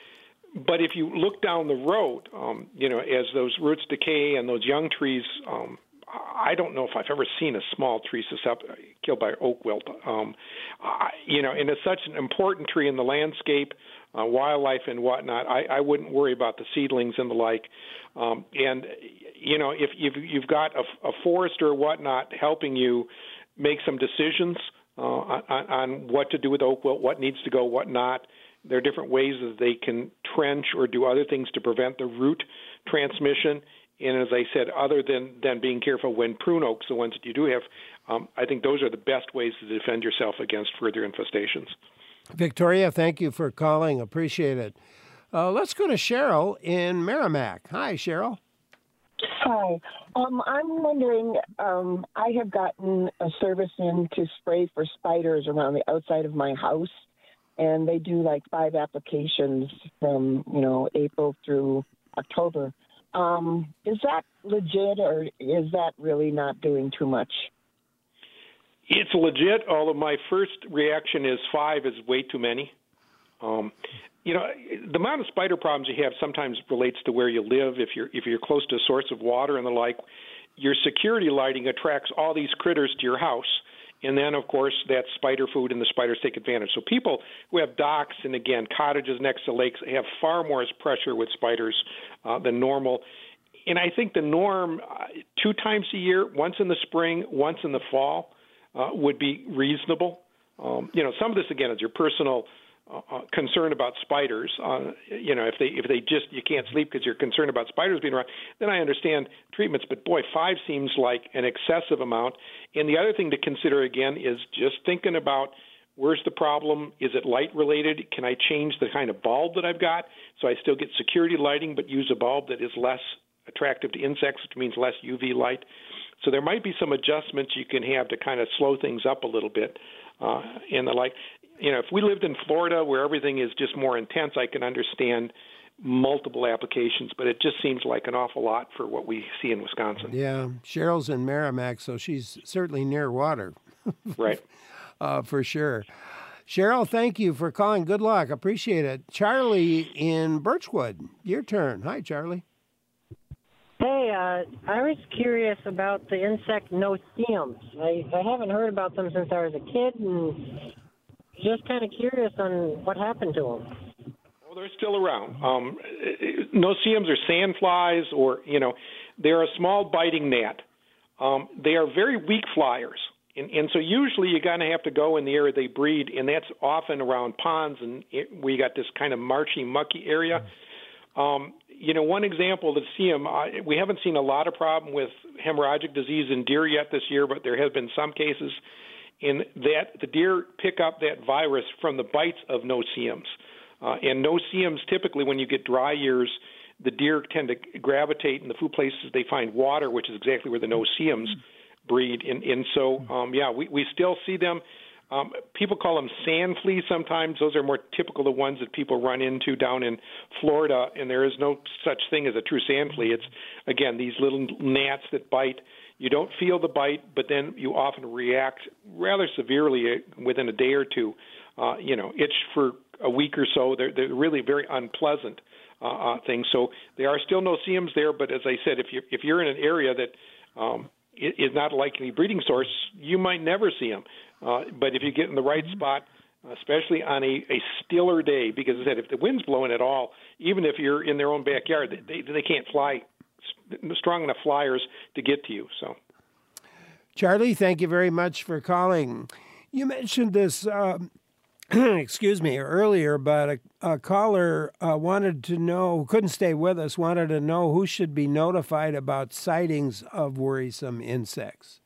B: But if you look down the road, um, you know, as those roots decay and those young trees, um, I don't know if I've ever seen a small tree killed by oak wilt. Um, I, you know, and it's such an important tree in the landscape, uh, wildlife and whatnot. I, I wouldn't worry about the seedlings and the like. Um, and, you know, if, if you've got a, a forester or whatnot helping you make some decisions uh, on, on what to do with oak wilt, what needs to go, what not, there are different ways that they can trench or do other things to prevent the root transmission. And as I said, other than, than being careful when prune oaks, the ones that you do have, um, I think those are the best ways to defend yourself against further infestations.
A: Victoria, thank you for calling. Appreciate it. Uh, let's go to Cheryl in Merrimack. Hi, Cheryl.
H: Hi. Um, I'm wondering, um, I have gotten a service in to spray for spiders around the outside of my house. And they do like five applications from, you know, April through October. Um, is that legit, or is that really not doing too much?
B: It's legit, although my first reaction is five is way too many. Um, you know, the amount of spider problems you have sometimes relates to where you live. If you're if you're close to a source of water and the like, your security lighting attracts all these critters to your house. And then, of course, that's spider food, and the spiders take advantage. So people who have docks and, again, cottages next to lakes have far more pressure with spiders uh, than normal. And I think the norm, uh, two times a year, once in the spring, once in the fall, uh, would be reasonable. Um, you know, some of this, again, is your personal uh, concern about spiders. Uh, you know, if they if they just you can't sleep because you're concerned about spiders being around, then I understand treatments. But boy, five seems like an excessive amount. And the other thing to consider again is just thinking about where's the problem? Is it light related? Can I change the kind of bulb that I've got so I still get security lighting but use a bulb that is less attractive to insects, which means less U V light? So there might be some adjustments you can have to kind of slow things up a little bit uh, and the like. You know, if we lived in Florida where everything is just more intense, I can understand multiple applications, but it just seems like an awful lot for what we see in Wisconsin.
A: Yeah, Cheryl's in Merrimack, so she's certainly near water.
B: Right.
A: Uh, for sure. Cheryl, thank you for calling. Good luck. Appreciate it. Charlie in Birchwood, your turn. Hi, Charlie.
I: Hey, uh, I was curious about the insect no-see-ums. I, I haven't heard about them since I was a kid, and just kind of curious on what happened to them.
B: Well, they're still around. Um, no-see-ums are sandflies, or, you know, they're a small biting gnat. um, they are very weak flyers. And, and so usually you're going to have to go in the area they breed, and that's often around ponds and it, where you got this kind of marshy, mucky area. Um, you know, one example to see them, uh, we haven't seen a lot of problem with hemorrhagic disease in deer yet this year, but there have been some cases in that the deer pick up that virus from the bites of no-see-ums. Uh, and no-see-ums, typically when you get dry years, the deer tend to gravitate in the few places they find water, which is exactly where the no-see-ums breed. And, and so, um, yeah, we, we still see them. Um, people call them sand fleas sometimes. Those are more typical the ones that people run into down in Florida, and there is no such thing as a true sand flea. It's, again, these little gnats that bite. You don't feel the bite, but then you often react rather severely within a day or two. Uh, you know, itch for a week or so. They're, they're really very unpleasant uh, uh, things. So there are still no-see-ums there, but as I said, if you're, if you're in an area that um, is not a likely breeding source, you might never see them. Uh, but if you get in the right spot, especially on a, a stiller day, because as I said, if the wind's blowing at all, even if you're in their own backyard, they, they can't fly strong enough flyers to get to you. So,
A: Charlie, thank you very much for calling. You mentioned this, uh, excuse me, earlier, but a, a caller uh, wanted to know, couldn't stay with us, wanted to know who should be notified about sightings of worrisome insects.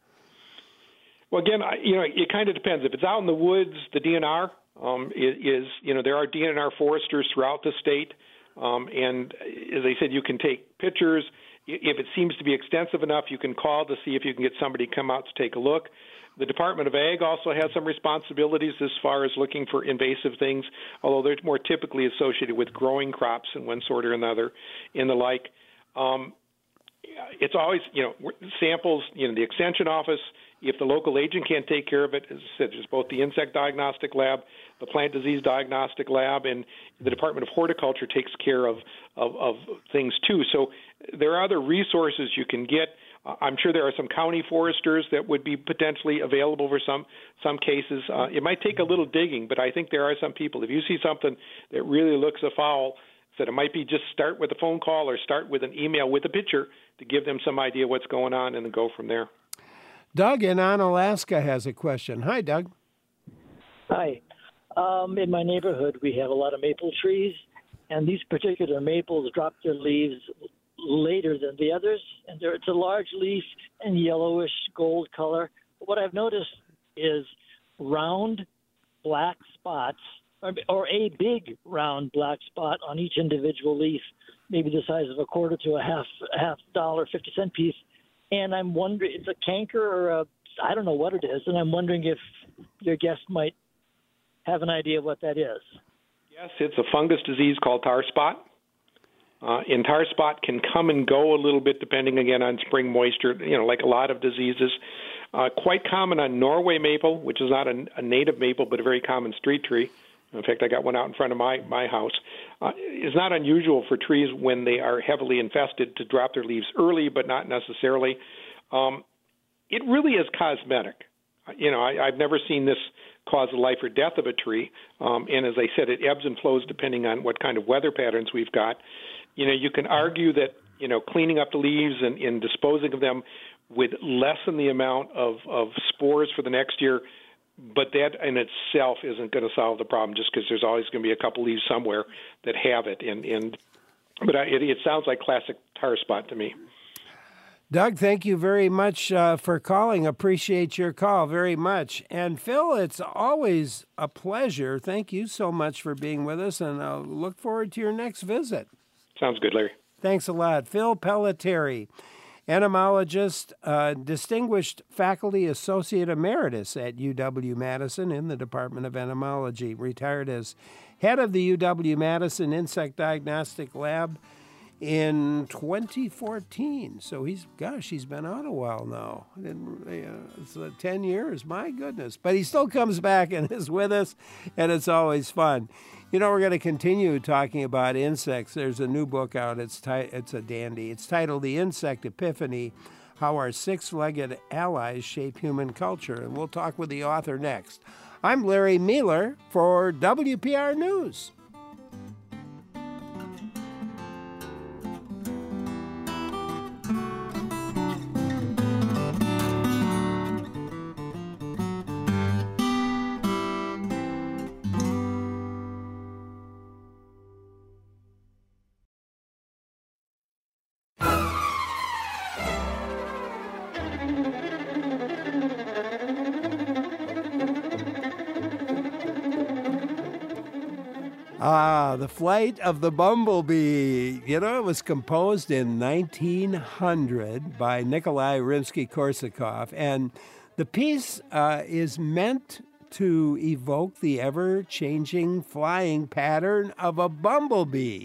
B: Well, again, I, you know, it kind of depends. If it's out in the woods, the D N R um, is, is, you know, there are D N R foresters throughout the state. Um, and as I said, you can take pictures. If it seems to be extensive enough, you can call to see if you can get somebody to come out to take a look. The Department of Ag also has some responsibilities as far as looking for invasive things, although they're more typically associated with growing crops in one sort or another and the like. Um, it's always, you know, samples, you know, the Extension Office. If the local agent can't take care of it, as I said, there's both the Insect Diagnostic Lab, the Plant Disease Diagnostic Lab, and the Department of Horticulture takes care of, of, of things too. So there are other resources you can get. Uh, I'm sure there are some county foresters that would be potentially available for some some cases. Uh, it might take a little digging, but I think there are some people. If you see something that really looks afoul, that it might be just start with a phone call or start with an email with a picture to give them some idea what's going on and then go from there.
A: Doug in Onalaska has a question. Hi, Doug.
J: Hi. Um, in my neighborhood, we have a lot of maple trees, and these particular maples drop their leaves later than the others, and it's a large leaf and yellowish gold color. What I've noticed is round black spots, or, or a big round black spot on each individual leaf, maybe the size of a quarter to a half half dollar, fifty cent piece. And I'm wondering, it's a canker or a, I don't know what it is, and I'm wondering if your guest might have an idea what that is.
B: Yes, it's a fungus disease called tar spot. Uh, and tar spot can come and go a little bit depending, again, on spring moisture, you know, like a lot of diseases. Uh, quite common on Norway maple, which is not a, a native maple, but a very common street tree. In fact, I got one out in front of my, my house. Uh, it's not unusual for trees when they are heavily infested to drop their leaves early, but not necessarily. Um, it really is cosmetic. You know, I, I've never seen this cause the life or death of a tree. Um, and as I said, it ebbs and flows depending on what kind of weather patterns we've got. You know, you can argue that, you know, cleaning up the leaves and, and disposing of them would lessen the amount of, of spores for the next year. But that in itself isn't going to solve the problem, just because there's always going to be a couple leaves somewhere that have it. And, and but it, it sounds like classic tar spot to me.
A: Doug, thank you very much uh, for calling. Appreciate your call very much. And Phil, it's always a pleasure. Thank you so much for being with us, and I'll look forward to your next visit.
B: Sounds good, Larry.
A: Thanks a lot. Phil Pelletieri, entomologist, uh, distinguished faculty associate emeritus at U W-Madison in the Department of Entomology, retired as head of the U W-Madison Insect Diagnostic Lab in twenty fourteen. So he's, gosh, he's been out a while now. I didn't, uh, it's uh, ten years, my goodness. But he still comes back and is with us, and it's always fun. You know, we're going to continue talking about insects. There's a new book out. It's ti- it's a dandy. It's titled The Insect Epiphany, How Our Six-Legged Allies Shape Human Culture. And we'll talk with the author next. I'm Larry Mueller for W P R News. Ah, The Flight of the Bumblebee. You know, it was composed in nineteen hundred by Nikolai Rimsky-Korsakov, and the piece uh, is meant to evoke the ever-changing flying pattern of a bumblebee.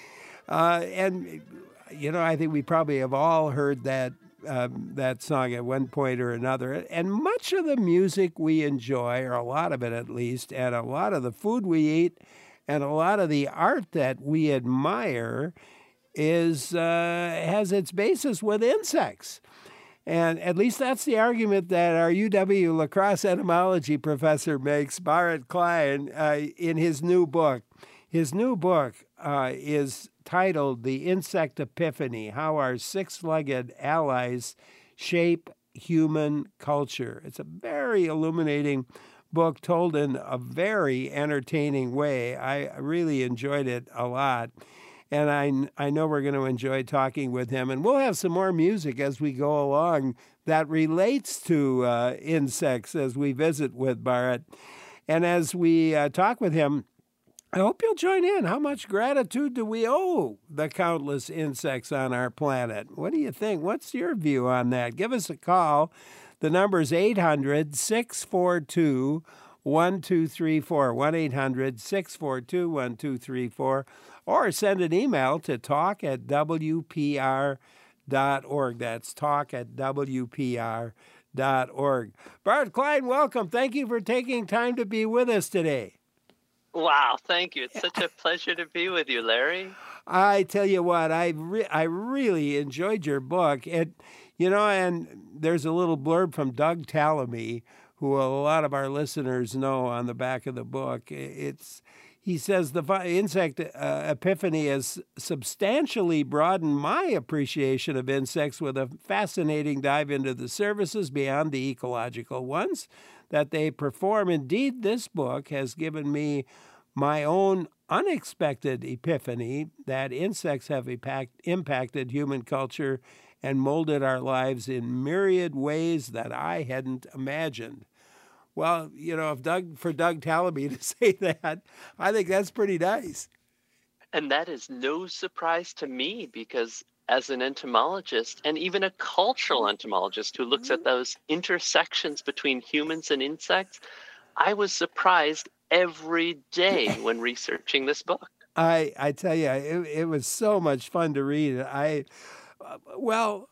A: Uh, and, you know, I think we probably have all heard that um, that song at one point or another. And much of the music we enjoy, or a lot of it at least, and a lot of the food we eat, and a lot of the art that we admire is uh, has its basis with insects. And at least that's the argument that our U W La Crosse entomology professor makes, Bharat Klein, uh, in his new book. His new book uh, is titled The Insect Epiphany, How Our Six-Legged Allies Shape Human Culture. It's a very illuminating book told in a very entertaining way. I really enjoyed it a lot. And I, I know we're going to enjoy talking with him. And we'll have some more music as we go along that relates to uh, insects as we visit with Bharat. And as we uh, talk with him, I hope you'll join in. How much gratitude do we owe the countless insects on our planet? What do you think? What's your view on that? Give us a call. The number is eight hundred, six four two, one two three four, one eight hundred, six four two, one two three four, or send an email to talk at W P R dot org. That's talk at W P R dot org. Bharat Klein, welcome. Thank you for taking time to be with us today.
K: Wow, thank you. It's such a pleasure to be with you, Larry.
A: I tell you what, I re- I really enjoyed your book. It, you know, and there's a little blurb from Doug Tallamy, who a lot of our listeners know on the back of the book. It's he says the insect uh, epiphany has substantially broadened my appreciation of insects with a fascinating dive into the services beyond the ecological ones that they perform. Indeed, this book has given me my own unexpected epiphany that insects have impact, impacted human culture and molded our lives in myriad ways that I hadn't imagined. Well, you know, if Doug for Doug Tallamy to say that, I think that's pretty nice.
K: And that is no surprise to me, because as an entomologist, and even a cultural entomologist who looks at those intersections between humans and insects, I was surprised every day when researching this book.
A: I, I tell you, it, it was so much fun to read. I, well,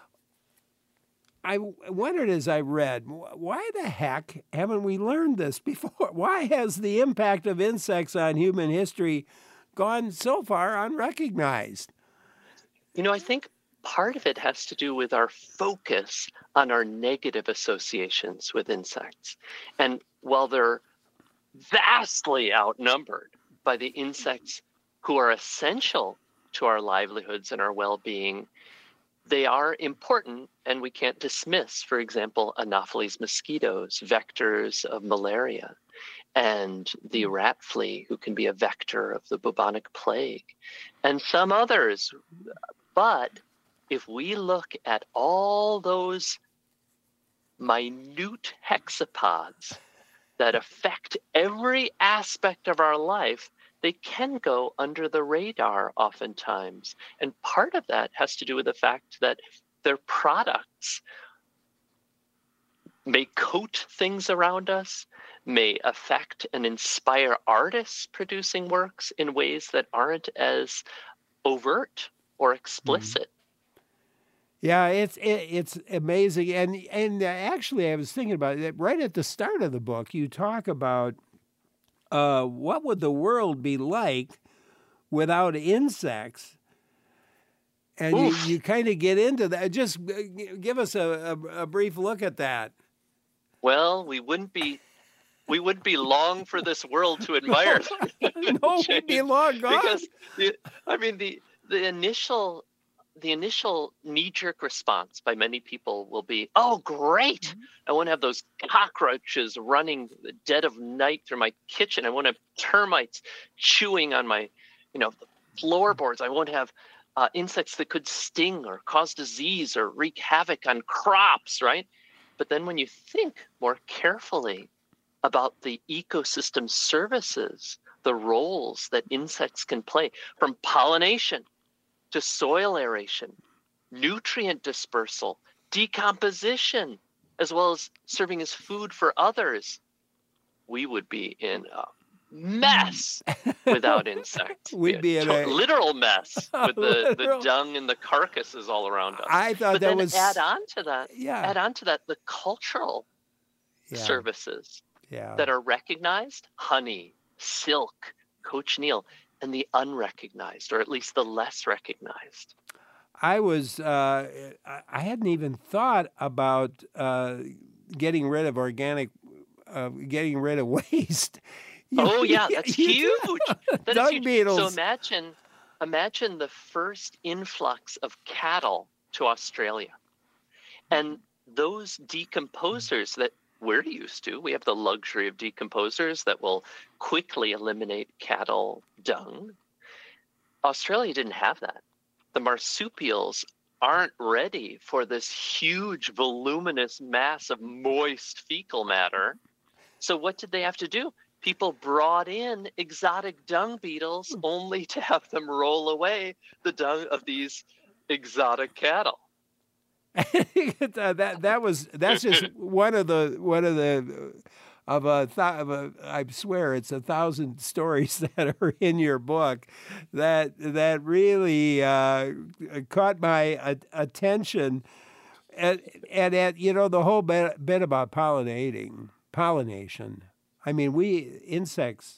A: I wondered as I read, why the heck haven't we learned this before? Why has the impact of insects on human history gone so far unrecognized?
K: You know, I think part of it has to do with our focus on our negative associations with insects. And while they're vastly outnumbered by the insects who are essential to our livelihoods and our well-being, they are important, and we can't dismiss, for example, Anopheles mosquitoes, vectors of malaria, and the rat flea, who can be a vector of the bubonic plague, and some others. But if we look at all those minute hexapods that affect every aspect of our life, they can go under the radar oftentimes. And part of that has to do with the fact that their products may coat things around us, may affect and inspire artists producing works in ways that aren't as overt or explicit.
A: Yeah, it's it, it's amazing. And, and actually, I was thinking about it, right at the start of the book, you talk about Uh, what would the world be like without insects? And you, you kind of get into that. Just give us a, a, a brief look at that.
K: Well, we wouldn't be we wouldn't be long for this world to admire.
A: No, we'd be long gone.
K: Because the, I mean the the initial the initial knee-jerk response by many people will be, oh, great. Mm-hmm. I won't have those cockroaches running the dead of night through my kitchen. I won't have termites chewing on my, you know, floorboards. I won't have uh, insects that could sting or cause disease or wreak havoc on crops, right? But then when you think more carefully about the ecosystem services the roles that insects can play, from pollination to soil aeration, nutrient dispersal, decomposition, as well as serving as food for others, we would be in a mess without insects.
A: We'd be in a
K: literal mess with the,
A: literal...
K: the dung and the carcasses all around us.
A: I thought
K: but
A: that
K: then
A: was
K: add on to that.
A: Yeah.
K: Add on to that the cultural
A: yeah.
K: services
A: yeah.
K: that are recognized: honey, silk, cochineal, and the unrecognized, or at least the less recognized.
A: I was uh, I hadn't even thought about uh, getting rid of organic, uh, getting rid of waste. You,
K: oh yeah, that's huge. That
A: Dung
K: is huge.
A: beetles.
K: So imagine, imagine the first influx of cattle to Australia, and those decomposers that we're used to. We have the luxury of decomposers that will quickly eliminate cattle dung. Australia didn't have that. The marsupials aren't ready for this huge, voluminous mass of moist fecal matter. So what did they have to do? People brought in exotic dung beetles only to have them roll away the dung of these exotic cattle.
A: that that was that's just one of the one of the of a, th- of a I swear it's a thousand stories that are in your book that that really uh, caught my uh, attention, and and at, you know, the whole bit, bit about pollinating pollination. I mean, we insects.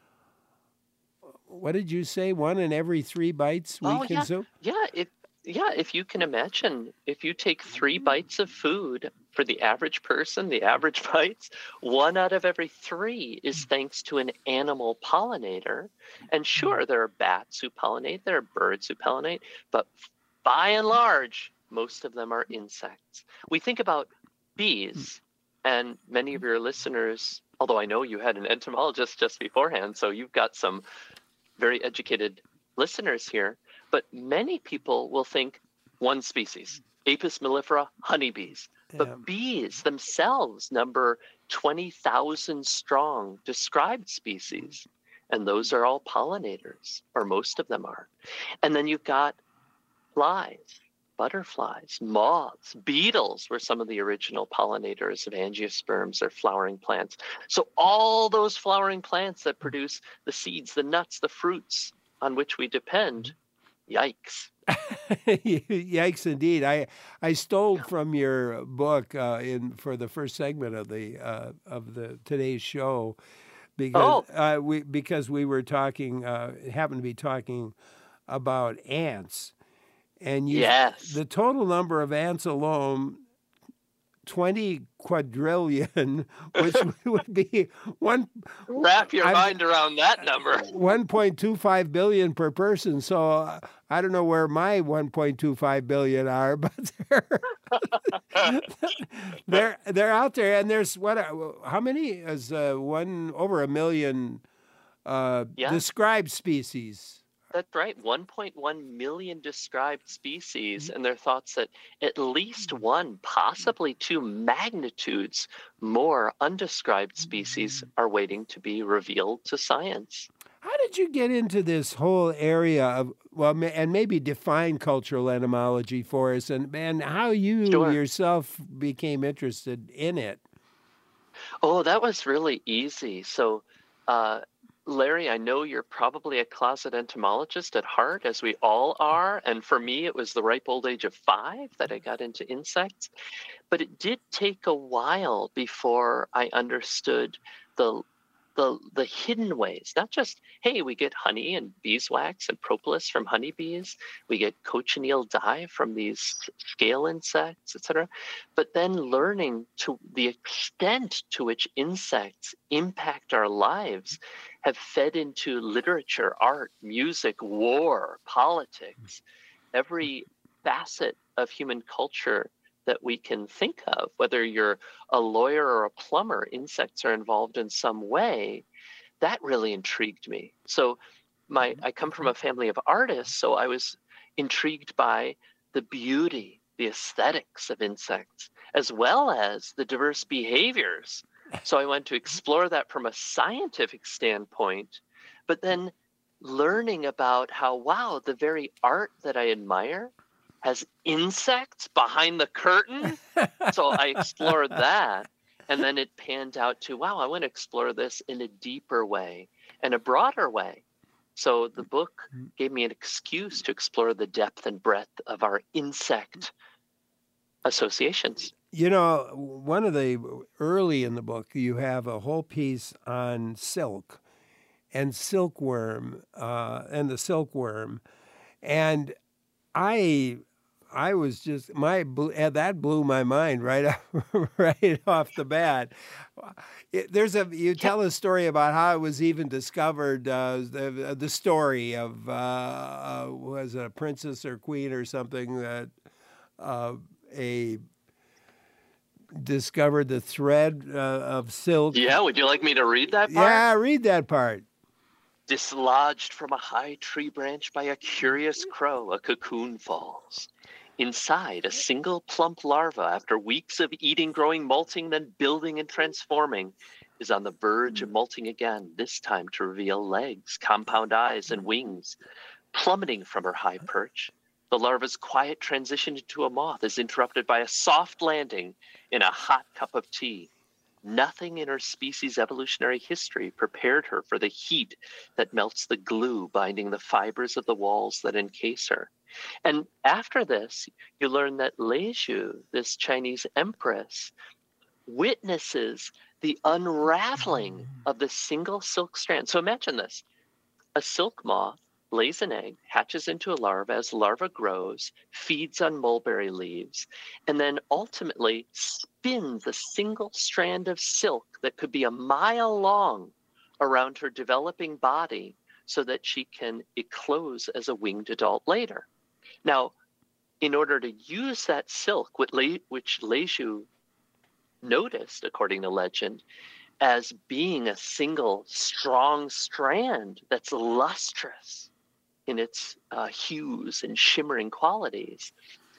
A: What did you say? One in every three bites we
K: oh,
A: consume.
K: Yeah, yeah. If yeah, if you can imagine, if you take three bites of food for the average person, the average bites, one out of every three is thanks to an animal pollinator. And sure, there are bats who pollinate, there are birds who pollinate, but by and large, most of them are insects. We think about bees, and many of your listeners, although I know you had an entomologist just beforehand, so you've got some very educated listeners here, but many people will think one species, Apis mellifera, honeybees. But yeah. bees themselves number twenty thousand strong described species, and those are all pollinators, or most of them are. And then you've got flies, butterflies, moths, beetles were some of the original pollinators of angiosperms or flowering plants. So all those flowering plants that produce the seeds, the nuts, the fruits on which we depend, yikes.
A: Yikes, indeed. I I stole from your book uh, in for the first segment of the uh, of the today's show because
K: oh.
A: uh, we because we were talking uh, happened to be talking about ants, and you,
K: yes.
A: the total number of ants alone, twenty quadrillion, which would be one.
K: Wrap your I'm, mind around that number.
A: one point two five billion per person. So uh, I don't know where my one point two five billion are, but they're they're they're out there. And there's what? How many is uh, one over a million uh,
K: yeah.
A: described species?
K: That's right, one point one million described species, and there are thoughts that at least one, possibly two magnitudes more undescribed species are waiting to be revealed to science.
A: How did you get into this whole area of, well, and maybe define cultural entomology for us, and, and how you
K: sure.
A: yourself became interested in it?
K: Oh, that was really easy. So, uh, Larry, I know you're probably a closet entomologist at heart, as we all are. And for me, it was the ripe old age of five that I got into insects. But it did take a while before I understood the the the hidden ways. Not just, hey, we get honey and beeswax and propolis from honeybees. We get cochineal dye from these scale insects, et cetera. But then learning to the extent to which insects impact our lives have fed into literature, art, music, war, politics, every facet of human culture that we can think of. Whether you're a lawyer or a plumber, insects are involved in some way. That really intrigued me. So my I come from a family of artists, so I was intrigued by the beauty, the aesthetics of insects, as well as the diverse behaviors. So I went to explore that from a scientific standpoint, but then learning about how, wow, the very art that I admire has insects behind the curtain. So I explored that. And then it panned out to, wow, I want to explore this in a deeper way and a broader way. So the book gave me an excuse to explore the depth and breadth of our insect associations.
A: You know, one of the early in the book, you have a whole piece on silk and silkworm uh, and the silkworm. And I I was just, my that blew my mind right off, right off the bat. It, there's a, you tell a story about how it was even discovered, uh, the, the story of, uh, uh, was it a princess or queen or something that uh, a discovered the thread uh, of silk.
K: Yeah, would you like me to read that part?
A: Yeah, read that part.
K: Dislodged from a high tree branch by a curious crow, a cocoon falls. Inside, a single plump larva, after weeks of eating, growing, molting, then building and transforming, is on the verge of molting again, this time to reveal legs, compound eyes, and wings. Plummeting from her high perch, the larva's quiet transition into a moth is interrupted by a soft landing in a hot cup of tea. Nothing in her species' evolutionary history prepared her for the heat that melts the glue binding the fibers of the walls that encase her. And after this, you learn that Lei Zhu, this Chinese empress, witnesses the unraveling of the single silk strand. So imagine this. A silk moth lays an egg, hatches into a larva. As the larva grows, feeds on mulberry leaves, and then ultimately spins a single strand of silk that could be a mile long around her developing body so that she can eclose as a winged adult later. Now, in order to use that silk, which Lei Zhu noticed, according to legend, as being a single strong strand that's lustrous in its uh, hues and shimmering qualities,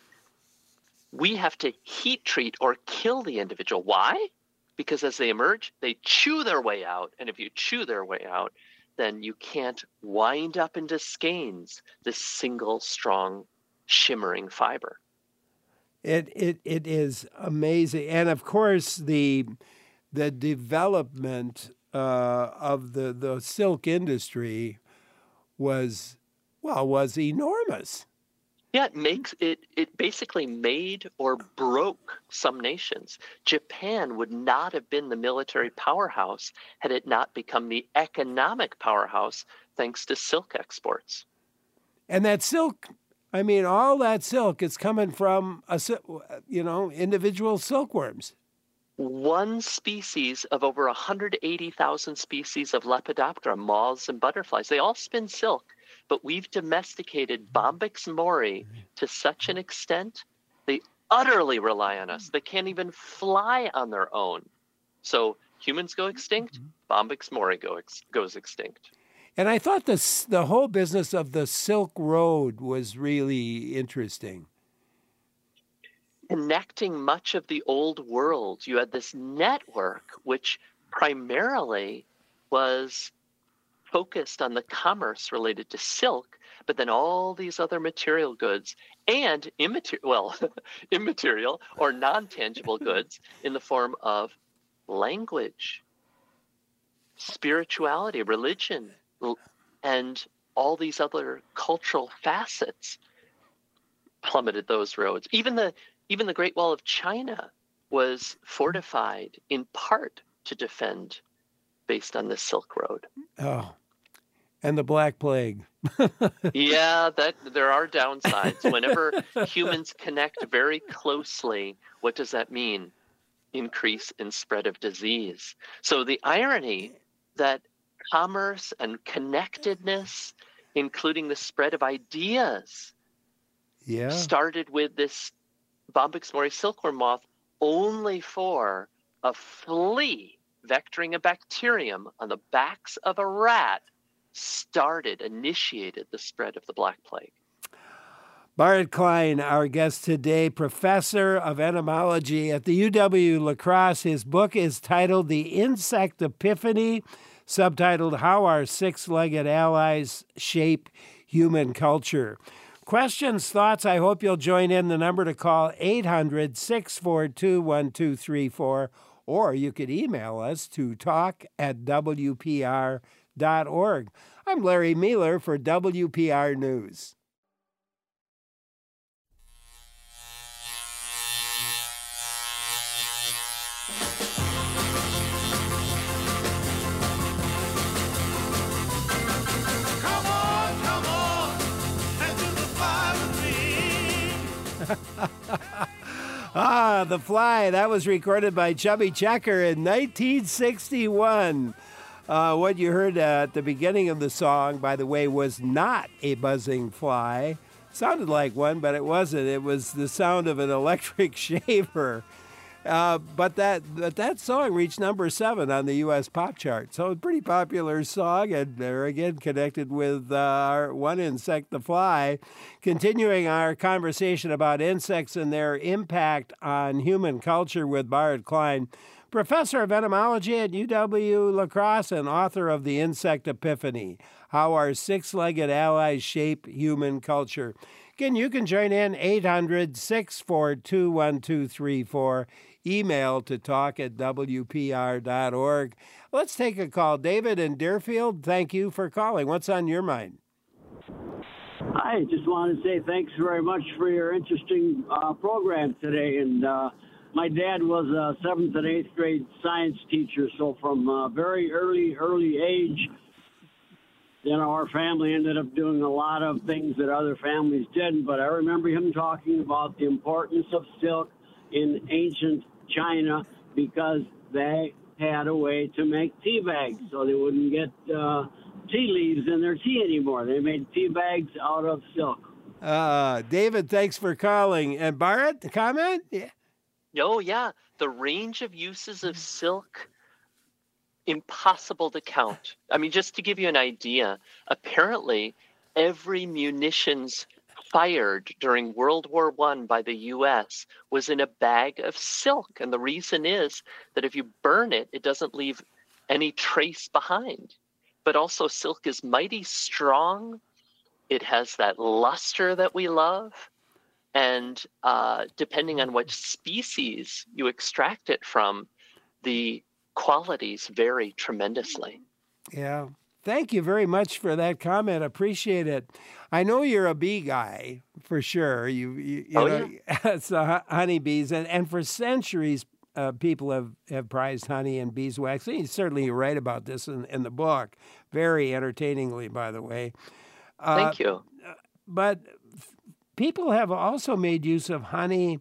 K: we have to heat treat or kill the individual. Why? Because as they emerge, they chew their way out. And if you chew their way out, then you can't wind up into skeins this single strong shimmering fiber.
A: It it it is amazing. And of course the the development uh, of the, the silk industry was well was enormous.
K: Yeah, it makes it it basically made or broke some nations. Japan would not have been the military powerhouse had it not become the economic powerhouse thanks to silk exports.
A: And that silk, I mean, all that silk is coming from a, you know, individual silkworms.
K: One species of over one hundred eighty thousand species of Lepidoptera, moths and butterflies, they all spin silk. But we've domesticated Bombyx mori to such an extent, they utterly rely on us. They can't even fly on their own. So humans go extinct, Bombyx mori go ex- goes extinct.
A: And I thought this, the whole business of the Silk Road was really interesting.
K: Connecting much of the old world, you had this network which primarily was focused on the commerce related to silk, but then all these other material goods and immaterial, well, immaterial or non-tangible goods in the form of language, spirituality, religion, and all these other cultural facets plummeted those roads. Even the even the Great Wall of China was fortified in part to defend based on the Silk Road.
A: Oh. And the Black Plague.
K: Yeah, that there are downsides. Whenever humans connect very closely, what does that mean? Increase in spread of disease. So the irony that commerce and connectedness, including the spread of ideas,
A: yeah,
K: started with this Bombyx mori silkworm moth only for a flea vectoring a bacterium on the backs of a rat started, initiated the spread of the Black Plague.
A: Bart Klein, our guest today, professor of entomology at the U W La Crosse. His book is titled The Insect Epiphany, subtitled How Our Six-Legged Allies Shape Human Culture. Questions, thoughts, I hope you'll join in. The number to call, eight hundred, six four two, one two three four, or you could email us to talk at W P R dot org. I'm Larry Mueller for W P R News. Ah, The Fly. That was recorded by Chubby Checker in nineteen sixty-one. Uh, what you heard uh, at the beginning of the song, by the way, was not a buzzing fly. Sounded like one, but it wasn't. It was the sound of an electric shaver. Uh, but that but that song reached number seven on the U S pop chart. So a pretty popular song, and they're again connected with uh, our one insect, the fly. Continuing our conversation about insects and their impact on human culture with Barrett Klein, professor of entomology at U W-La Crosse and author of The Insect Epiphany, How Our Six-Legged Allies Shape Human Culture. Again, you can join in, eight hundred, six four two, one two three four. Email to talk at W P R dot org. Let's take a call. David in Deerfield, thank you for calling. What's on your mind?
L: I just wanted to say thanks very much for your interesting uh, program today. And uh, my dad was a seventh and eighth grade science teacher, so from a very early, early age, you know, our family ended up doing a lot of things that other families didn't. But I remember him talking about the importance of silk in ancient China because they had a way to make tea bags so they wouldn't get uh, tea leaves in their tea anymore. They made tea bags out of silk.
A: Uh, David, thanks for calling. And Barrett, the comment? Yeah.
K: Oh, yeah. The range of uses of silk, impossible to count. I mean, just to give you an idea, apparently every munitions fired during World War One by the U S was in a bag of silk. And the reason is that if you burn it, it doesn't leave any trace behind. But also silk is mighty strong. It has that luster that we love. And uh, depending on which species you extract it from, the qualities vary tremendously.
A: Yeah. Thank you very much for that comment. Appreciate it. I know you're a bee guy for sure. You, you, you
K: oh,
A: know,
K: yeah.
A: It's the honeybees, and, and for centuries, uh, people have, have prized honey and beeswax. And you certainly write about this in, in the book, very entertainingly, by the way. Uh,
K: Thank you.
A: But people have also made use of honey,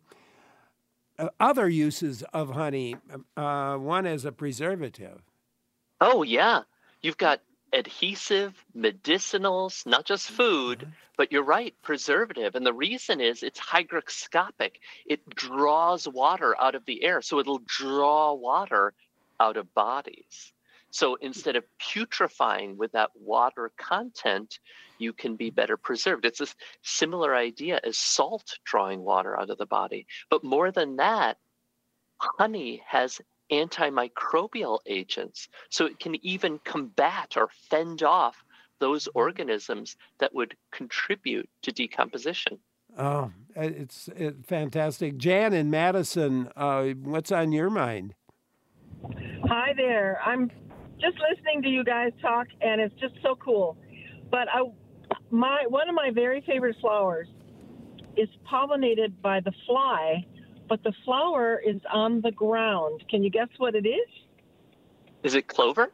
A: uh, other uses of honey, uh, one as a preservative.
K: Oh, yeah. You've got adhesive, medicinals, not just food, mm-hmm. but you're right, preservative. And the reason is it's hygroscopic. It draws water out of the air, so it'll draw water out of bodies. So instead of putrefying with that water content, you can be better preserved. It's a similar idea as salt drawing water out of the body. But more than that, honey has antimicrobial agents, so it can even combat or fend off those organisms that would contribute to decomposition.
A: Oh, it's, it's fantastic. Jan in Madison, uh, what's on your mind?
M: Hi there. I'm just listening to you guys talk, and it's just so cool. But I, my one of my very favorite flowers is pollinated by the fly, but the flower is on the ground. Can you guess what it is?
K: Is it clover?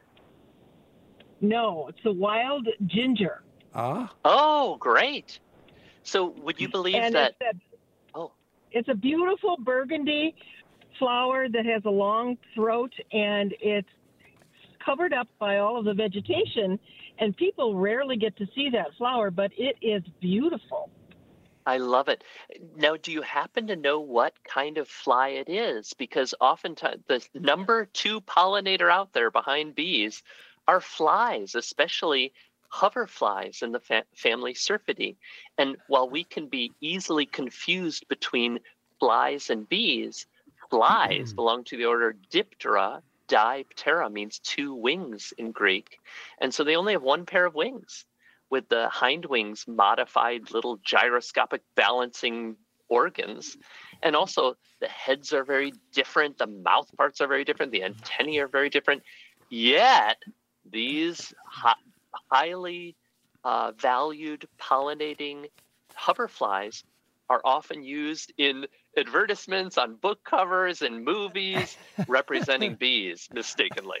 M: No, it's a wild ginger.
A: Ah.
K: Oh, great. So would you believe
M: and
K: that?
M: It's a,
K: oh.
M: It's a beautiful burgundy flower that has a long throat, and it's covered up by all of the vegetation, and people rarely get to see that flower, but it is beautiful.
K: I love it. Now, do you happen to know what kind of fly it is? Because oftentimes the number two pollinator out there behind bees are flies, especially hoverflies in the fa- family Syrphidae. And while we can be easily confused between flies and bees, flies belong to the order Diptera, diptera means two wings in Greek. And so they only have one pair of wings, with the hind wings modified little gyroscopic balancing organs. And also the heads are very different, the mouth parts are very different, the antennae are very different. Yet these hi- highly uh, valued pollinating hoverflies are often used in advertisements on book covers and movies representing bees mistakenly.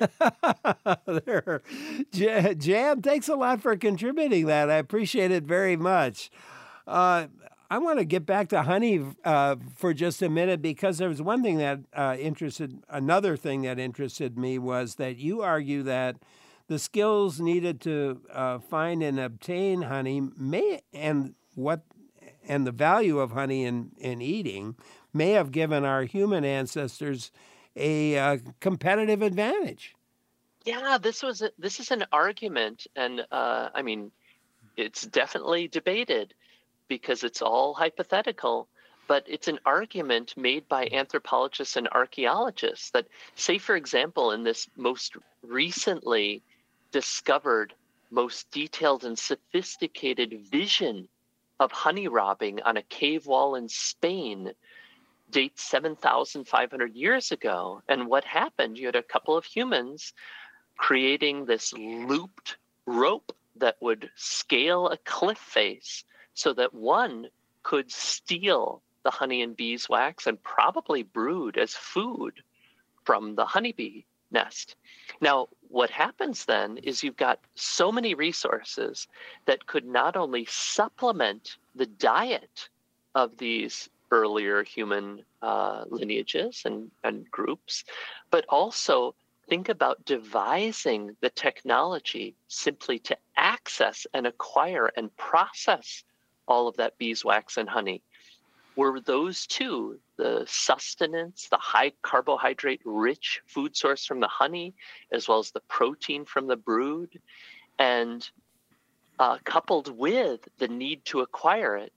A: There. J- Jan, thanks a lot for contributing that. I appreciate it very much. Uh, I want to get back to honey uh, for just a minute, because there was one thing that uh, interested, another thing that interested me was that you argue that the skills needed to uh, find and obtain honey may, and what, and the value of honey in, in eating may have given our human ancestors a uh, competitive advantage.
K: Yeah, this was a, this is an argument, and uh, I mean, it's definitely debated because it's all hypothetical, but it's an argument made by anthropologists and archaeologists that, say, for example, in this most recently discovered, most detailed and sophisticated vision of honey robbing on a cave wall in Spain, dates seven thousand five hundred years ago. And what happened? You had a couple of humans creating this looped rope that would scale a cliff face so that one could steal the honey and beeswax and probably brood as food from the honeybee nest. Now, what happens then is you've got so many resources that could not only supplement the diet of these earlier human uh, lineages and, and groups, but also think about devising the technology simply to access and acquire and process all of that beeswax and honey. Were those two, the sustenance, the high carbohydrate rich food source from the honey, as well as the protein from the brood, and uh, coupled with the need to acquire it,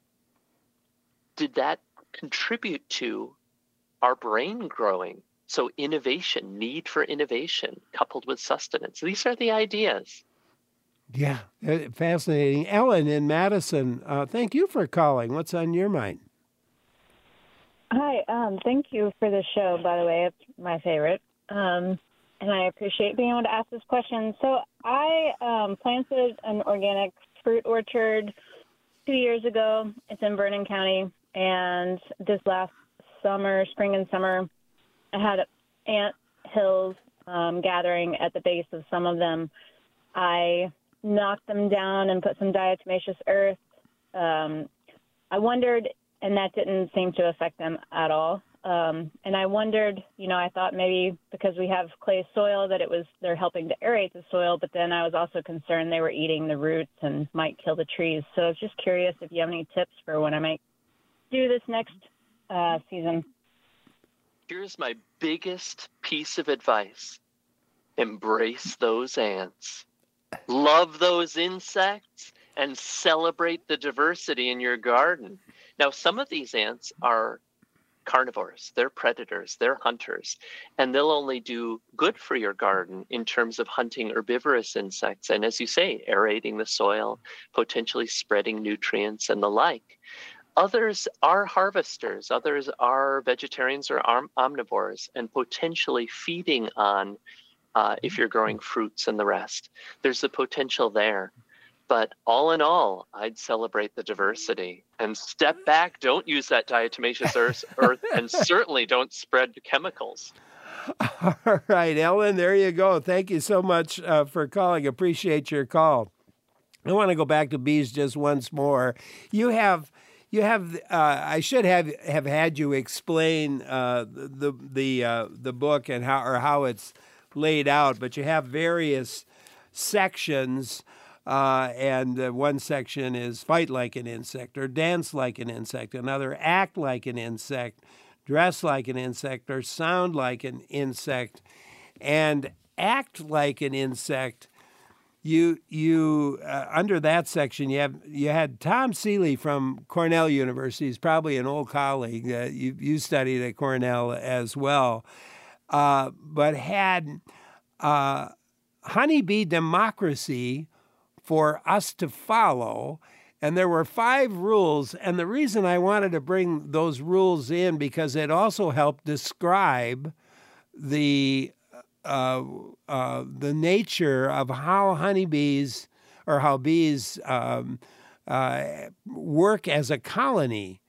K: did that contribute to our brain growing? So innovation, need for innovation, coupled with sustenance. These are the ideas.
A: Yeah, fascinating. Ellen in Madison, uh, thank you for calling. What's on your mind?
N: Hi, um, thank you for the show, by the way. It's my favorite. Um, and I appreciate being able to ask this question. So I um, planted an organic fruit orchard two years ago. It's in Vernon County. And this last summer, spring and summer, I had ant hills um, gathering at the base of some of them. I knocked them down and put some diatomaceous earth. Um, I wondered, and that didn't seem to affect them at all. Um, and I wondered, you know, I thought maybe because we have clay soil that it was, they're helping to aerate the soil, but then I was also concerned they were eating the roots and might kill the trees. So I was just curious if you have any tips for when I might do this next uh, season.
K: Here's my biggest piece of advice. Embrace those ants. Love those insects and celebrate the diversity in your garden. Now, some of these ants are carnivores. They're predators. They're hunters. And they'll only do good for your garden in terms of hunting herbivorous insects. And as you say, aerating the soil, potentially spreading nutrients and the like. Others are harvesters. Others are vegetarians or omnivores and potentially feeding on, uh, if you're growing fruits and the rest. There's the potential there. But all in all, I'd celebrate the diversity and step back. Don't use that diatomaceous earth, earth and certainly don't spread chemicals.
A: All right, Ellen, there you go. Thank you so much uh, for calling. Appreciate your call. I want to go back to bees just once more. You have... You have. Uh, I should have, have had you explain uh, the the uh, the book and how or how it's laid out. But you have various sections, uh, and uh, one section is fight like an insect or dance like an insect. Another act like an insect, dress like an insect, or sound like an insect, and act like an insect. You you uh, under that section you have you had Tom Seeley from Cornell University. He's probably an old colleague. Uh, you you studied at Cornell as well. uh, but had uh, honeybee democracy for us to follow. And there were five rules. And the reason I wanted to bring those rules in, because it also helped describe the uh, uh, the nature of how honeybees or how bees um, uh, work as a colony.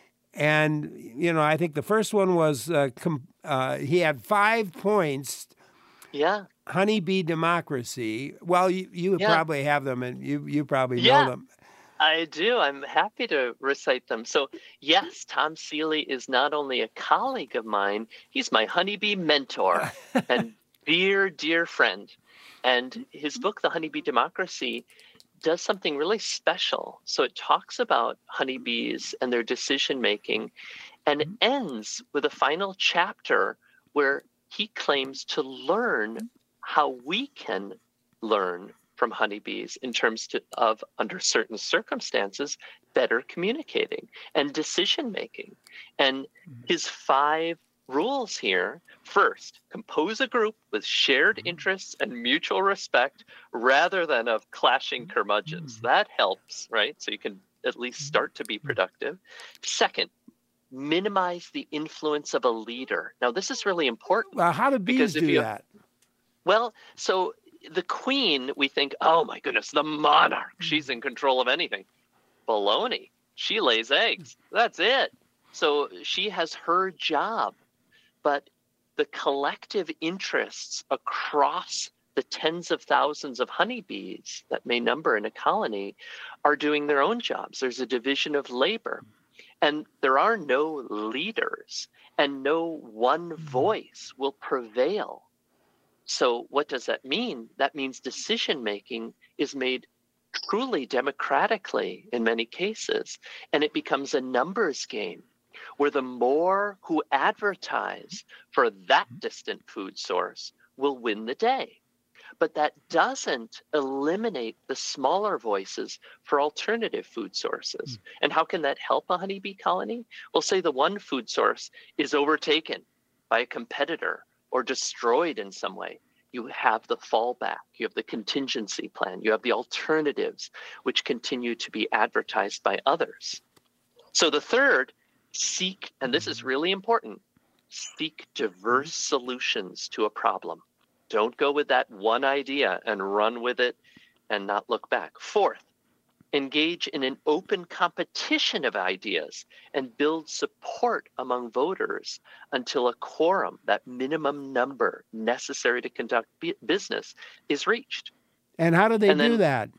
A: And, you know, I think the first one was uh, com- uh, he had five points.
K: Yeah.
A: Honeybee democracy. Well, you, you
K: Yeah.
A: probably have them, and you, you probably
K: Yeah.
A: know them.
K: I do. I'm happy to recite them. So, yes, Tom Seeley is not only a colleague of mine, he's my honeybee mentor and dear, dear friend. And his book, The Honeybee Democracy, does something really special. So it talks about honeybees and their decision making, and it ends with a final chapter where he claims to learn how we can learn from honeybees in terms to, of, under certain circumstances, better communicating and decision making. And his five rules here: first, compose a group with shared interests and mutual respect rather than of clashing curmudgeons. That helps, right? So you can at least start to be productive. Second, minimize the influence of a leader. Now, this is really important.
A: Well, how do bees
K: because if
A: do
K: you,
A: that?
K: Well, so the queen, we think, oh my goodness, the monarch, she's in control of anything. Baloney. She lays eggs. That's it. So she has her job. But the collective interests across the tens of thousands of honeybees that may number in a colony are doing their own jobs. There's a division of labor. And there are no leaders, and no one voice will prevail. So what does that mean? That means decision-making is made truly democratically in many cases, and it becomes a numbers game where the more who advertise for that distant food source will win the day. But that doesn't eliminate the smaller voices for alternative food sources. And how can that help a honeybee colony? Well, say the one food source is overtaken by a competitor or destroyed in some way. You have the fallback, you have the contingency plan, you have the alternatives, which continue to be advertised by others. So the third, seek, and this is really important, seek diverse solutions to a problem. Don't go with that one idea and run with it and not look back. Fourth, engage in an open competition of ideas and build support among voters until a quorum, that minimum number necessary to conduct business, is reached.
A: And how do they
K: And
A: do
K: then-
A: that?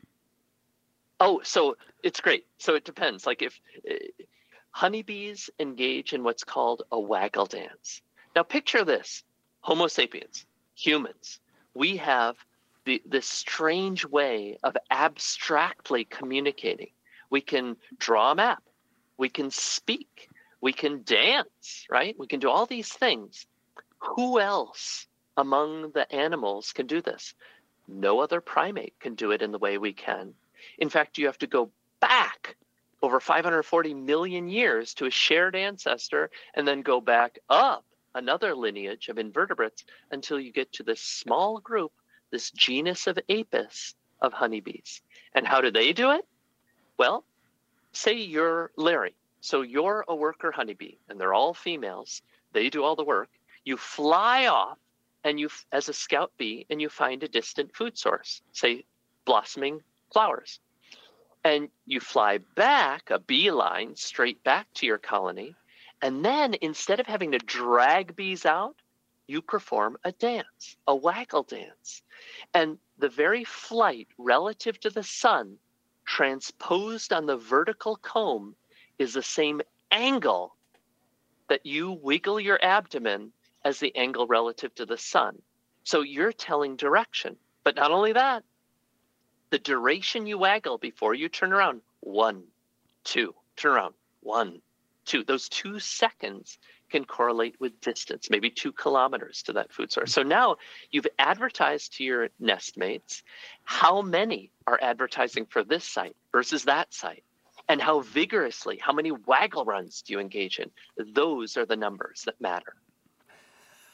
K: Oh, so it's great. So it depends. Like if uh, honeybees engage in what's called a waggle dance. Now picture this, Homo sapiens, humans, we have the, this strange way of abstractly communicating. We can draw a map, we can speak, we can dance, right? We can do all these things. Who else among the animals can do this? No other primate can do it in the way we can. In fact, you have to go back over five hundred forty million years to a shared ancestor and then go back up another lineage of invertebrates until you get to this small group, this genus of Apis of honeybees. And how do they do it? Well, say you're Larry. So you're a worker honeybee and they're all females. They do all the work. You fly off and you, as a scout bee, and you find a distant food source, say blossoming flowers. And you fly back, a beeline, straight back to your colony. And then instead of having to drag bees out, you perform a dance, a waggle dance. And the very flight relative to the sun, transposed on the vertical comb, is the same angle that you wiggle your abdomen as the angle relative to the sun. So you're telling direction. But not only that, the duration you waggle before you turn around, one, two, turn around, one, two. Those two seconds can correlate with distance, maybe two kilometers to that food source. So now you've advertised to your nestmates how many are advertising for this site versus that site, and how vigorously, how many waggle runs do you engage in? Those are the numbers that matter.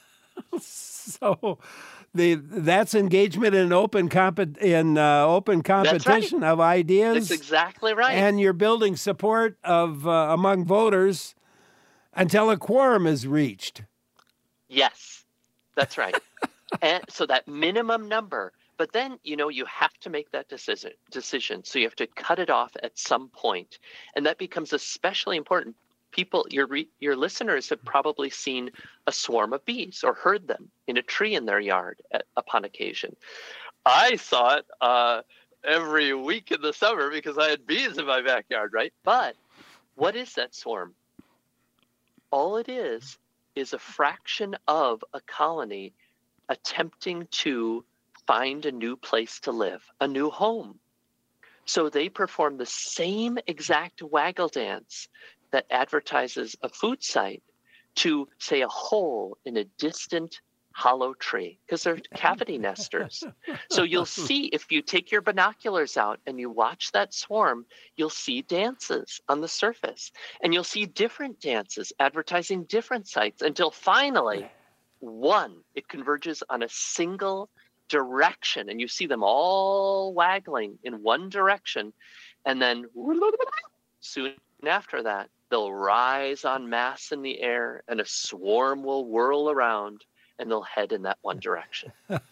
A: So the that's engagement in open comp in uh, open competition
K: right.
A: of ideas.
K: That's exactly right.
A: And you're building support of uh, among voters until a quorum is reached.
K: Yes, that's right. And so that minimum number, but then, you know, you have to make that decision decision. So you have to cut it off at some point. And that becomes especially important. People, your re, your listeners have probably seen a swarm of bees or heard them in a tree in their yard at, upon occasion. I saw it uh, every week in the summer because I had bees in my backyard, right? But what is that swarm? All it is is a fraction of a colony attempting to find a new place to live, a new home. So they perform the same exact waggle dance that advertises a food site to, say, a hole in a distant hollow tree, because they're cavity nesters. So you'll see, if you take your binoculars out and you watch that swarm, you'll see dances on the surface, and you'll see different dances advertising different sites until finally one, it converges on a single direction, and you see them all waggling in one direction, and then soon after that, they'll rise en masse in the air, and a swarm will whirl around, and they'll head in that one direction.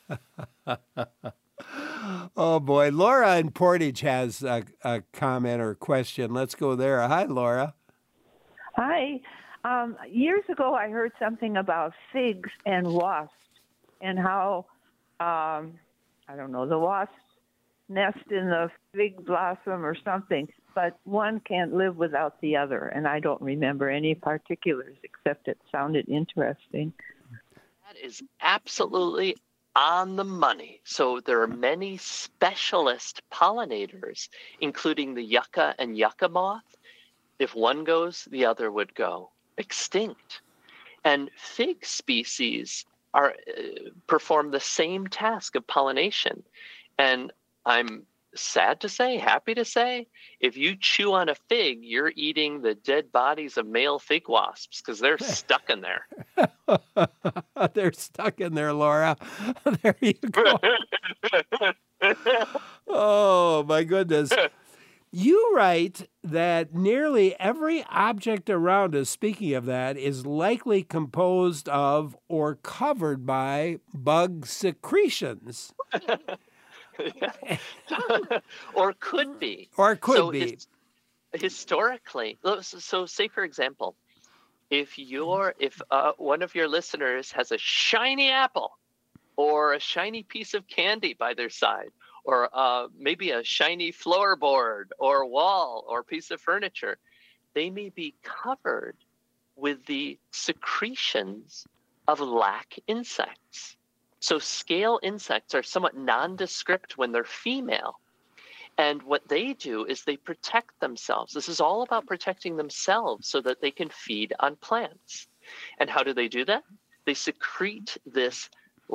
A: Oh, boy. Laura in Portage has a, a comment or question. Let's go there. Hi, Laura.
O: Hi. Um, years ago, I heard something about figs and wasps and how, um, I don't know, the wasps nest in the fig blossom or something, but one can't live without the other. And I don't remember any particulars except it sounded interesting.
K: That is absolutely on the money. So there are many specialist pollinators, including the yucca and yucca moth. If one goes, the other would go extinct. And fig species are uh, perform the same task of pollination. And I'm sad to say, happy to say, if you chew on a fig, you're eating the dead bodies of male fig wasps because they're stuck in there.
A: They're stuck in there, Laura. There you go. Oh, my goodness. You write that nearly every object around us, speaking of that, is likely composed of or covered by bug secretions.
K: Or could be.
A: Or could
K: so
A: be.
K: His, historically, so say, for example, if you're, if uh, one of your listeners has a shiny apple or a shiny piece of candy by their side, or uh, maybe a shiny floorboard or wall or piece of furniture, they may be covered with the secretions of lac insects. So scale insects are somewhat nondescript when they're female. And what they do is they protect themselves. This is all about protecting themselves so that they can feed on plants. And how do they do that? They secrete this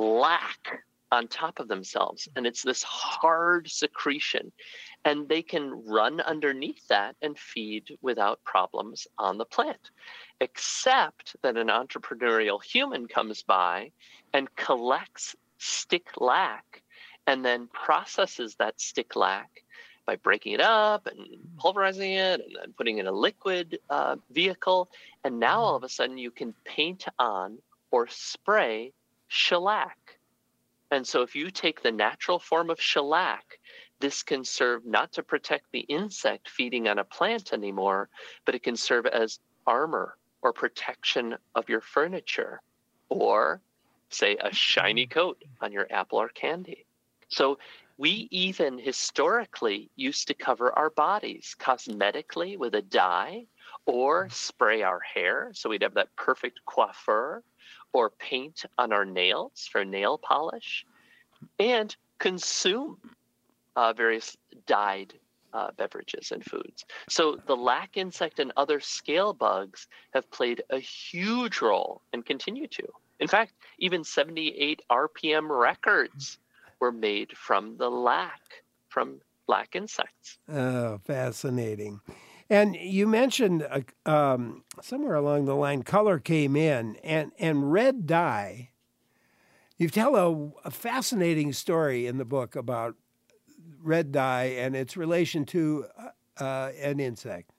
K: lac on top of themselves, and it's this hard secretion, and they can run underneath that and feed without problems on the plant, except that an entrepreneurial human comes by and collects stick lac and then processes that stick lac by breaking it up and pulverizing it and then putting it in a liquid uh, vehicle, and now all of a sudden you can paint on or spray shellac. And so if you take the natural form of shellac, this can serve not to protect the insect feeding on a plant anymore, but it can serve as armor or protection of your furniture, or say a shiny coat on your apple or candy. So we even historically used to cover our bodies cosmetically with a dye, or spray our hair so we'd have that perfect coiffure, or paint on our nails for nail polish, and consume uh, various dyed uh, beverages and foods. So the lac insect and other scale bugs have played a huge role and continue to. In fact, even seventy-eight R P M records were made from the lac, from lac insects.
A: Oh, fascinating. And you mentioned uh, um, somewhere along the line, color came in, and, and red dye You tell a, a fascinating story in the book about red dye and its relation to uh, an insect.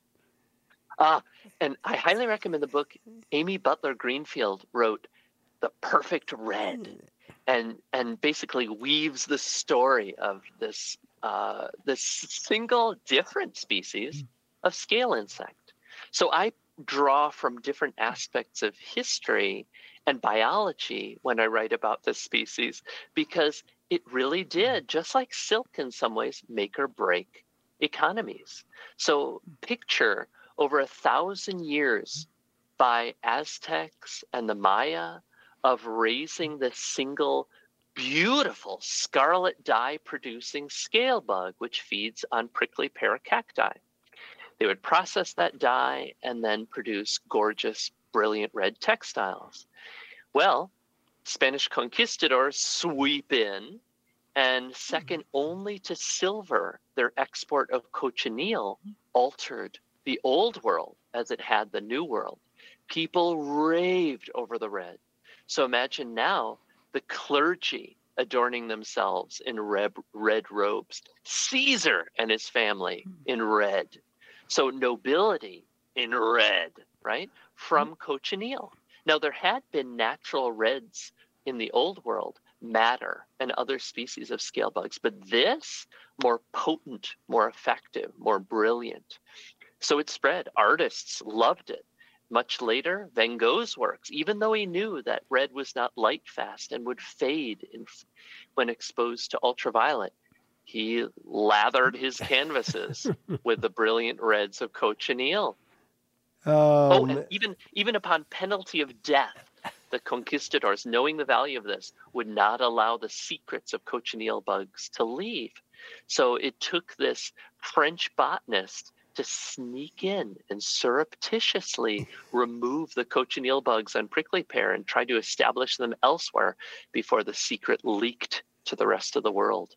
K: Ah, and I highly recommend the book. Amy Butler Greenfield wrote The Perfect Red, and and basically weaves the story of this uh, this single different species of scale insect. So I draw from different aspects of history and biology when I write about this species, because it really did, just like silk in some ways, make or break economies. So picture over a thousand years by Aztecs and the Maya of raising this single beautiful scarlet dye producing scale bug, which feeds on prickly pear cacti. They would process that dye and then produce gorgeous, brilliant red textiles. Well, Spanish conquistadors sweep in, and second only to silver, their export of cochineal altered the old world as it had the new world. People raved over the red. So imagine now the clergy adorning themselves in red, red robes, Caesar and his family in red. So nobility in red, right, from cochineal. Now, there had been natural reds in the old world, madder and other species of scale bugs, but this, more potent, more effective, more brilliant. So it spread. Artists loved it. Much later, Van Gogh's works, even though he knew that red was not light fast and would fade in, when exposed to ultraviolet, he lathered his canvases with the brilliant reds of cochineal.
A: Um,
K: oh, and even, even upon penalty of death, the conquistadors, knowing the value of this, would not allow the secrets of cochineal bugs to leave. So it took this French botanist to sneak in and surreptitiously remove the cochineal bugs on prickly pear and try to establish them elsewhere before the secret leaked to the rest of the world.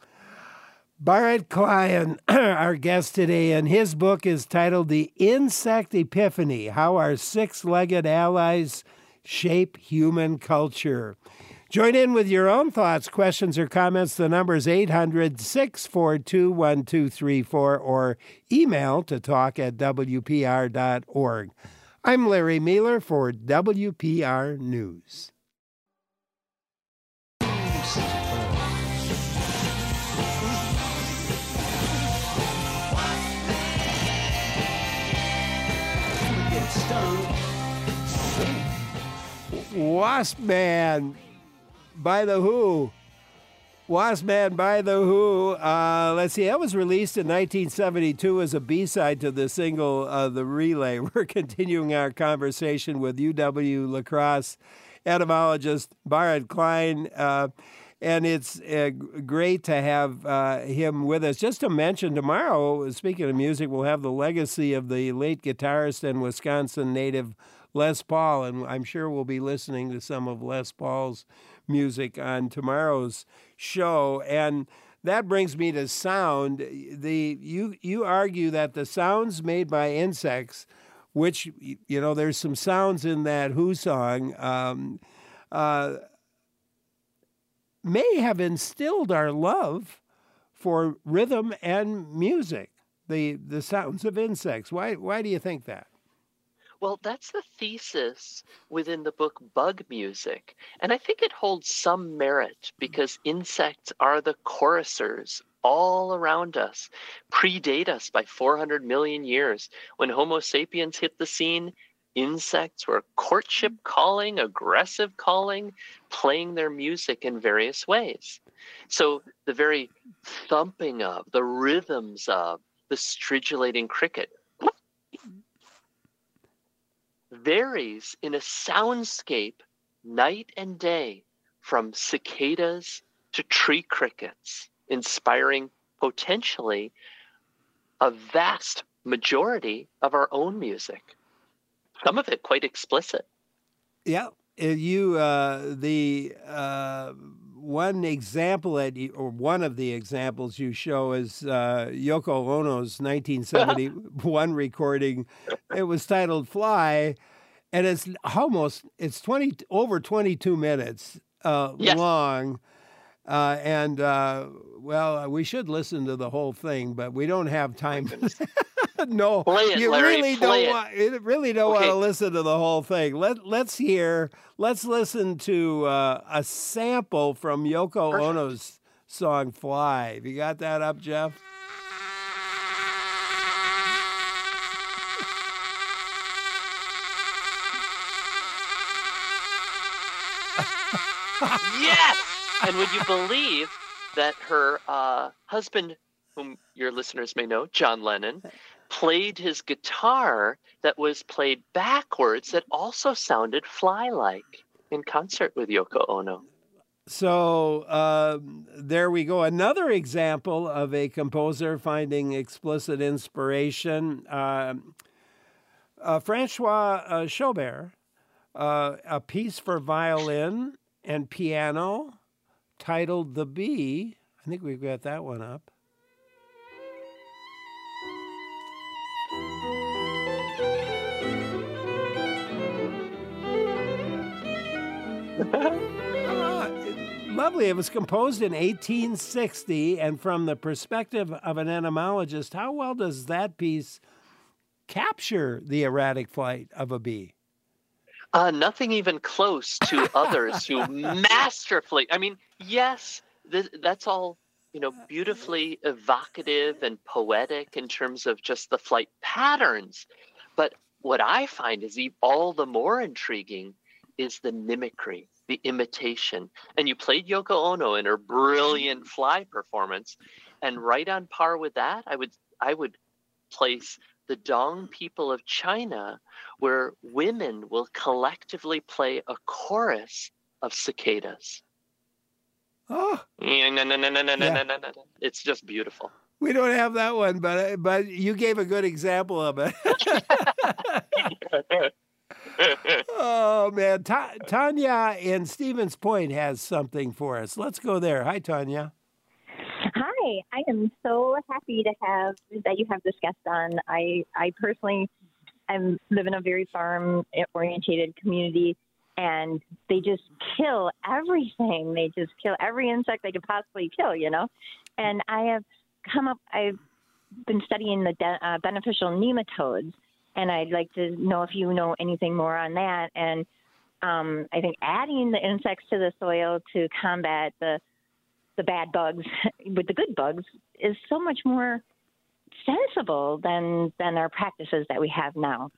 A: Bharat Klein, our guest today, and his book is titled The Insect Epiphany, How Our Six-Legged Allies Shape Human Culture. Join in with your own thoughts, questions, or comments. The number is eight hundred, six four two, one two three four or email to talk at W P R dot org. I'm Larry Mueller for W P R News. Wasp Man by The Who. Wasp Man by The Who. Uh, let's see, that was released in nineteen seventy-two as a B-side to the single uh, The Relay. We're continuing our conversation with U W La Crosse etymologist Bharat Klein, uh, and it's uh, great to have uh, him with us. Just to mention, tomorrow, speaking of music, we'll have the legacy of the late guitarist and Wisconsin native Les Paul, and I'm sure we'll be listening to some of Les Paul's music on tomorrow's show. And that brings me to sound. The you you argue that the sounds made by insects, which, you know, there's some sounds in that Who song, um, uh, may have instilled our love for rhythm and music, the the sounds of insects. Why why do you think that?
K: Well, that's the thesis within the book Bug Music. And I think it holds some merit because insects are the chorusers all around us, predate us by four hundred million years. When Homo sapiens hit the scene, insects were courtship calling, aggressive calling, playing their music in various ways. So the very thumping of, the rhythms of the stridulating cricket varies in a soundscape night and day, from cicadas to tree crickets, inspiring potentially a vast majority of our own music. Some of it quite explicit.
A: Yeah, you uh, the uh, one example that you, or one of the examples you show is uh, Yoko Ono's nineteen seventy-one recording. It was titled "Fly," and it's almost it's twenty over twenty-two minutes. uh,
K: Yes.
A: long. Uh, and, uh, well, we should listen to the whole thing, but we don't have time. No,
K: Play it,
A: you
K: Larry,
A: really
K: play
A: don't
K: it.
A: want. You really don't want
K: Okay.
A: to listen to the whole thing. Let Let's hear. Let's listen to uh, a sample from Yoko
K: Perfect.
A: Ono's song "Fly." Have you got that up, Jeff?
K: Yes! And would you believe that her uh, husband, whom your listeners may know, John Lennon, played his guitar that was played backwards that also sounded fly-like in concert with Yoko Ono.
A: So uh, there we go. Another example of a composer finding explicit inspiration. Uh, uh, Francois uh, Schobert, uh, a piece for violin and piano titled The Bee. I think we've got that one up. Ah, it- lovely. It was composed in eighteen sixty, and from the perspective of an entomologist, how well does that piece capture the erratic flight of a bee?
K: Uh, nothing even close to others who masterfully. I mean, yes, th- that's all, you know, beautifully evocative and poetic in terms of just the flight patterns. But what I find is e- all the more intriguing is the mimicry, the imitation. And you played Yoko Ono in her brilliant fly performance, and right on par with that, I would I would place the Dong people of China, where women will collectively play a chorus of cicadas.
A: Oh,
K: Yeah, no, no, no, no, no, no,
A: Yeah.
K: no, no, no. It's just beautiful.
A: we don't have that one, but but you gave a good example of it. Oh man, Ta- Tanya in Stevens Point has something for us. Let's go there. Hi, Tanya.
P: Hi, I am so happy to have that you have this guest on. I I personally am live in a very farm orientated community, and they just kill everything. They just kill every insect they could possibly kill, you know. And I have come up. I've been studying the de- uh, beneficial nematodes, and I'd like to know if you know anything more on that. And um, I think adding the insects to the soil to combat the the bad bugs with the good bugs is so much more sensible than than our practices that we have now.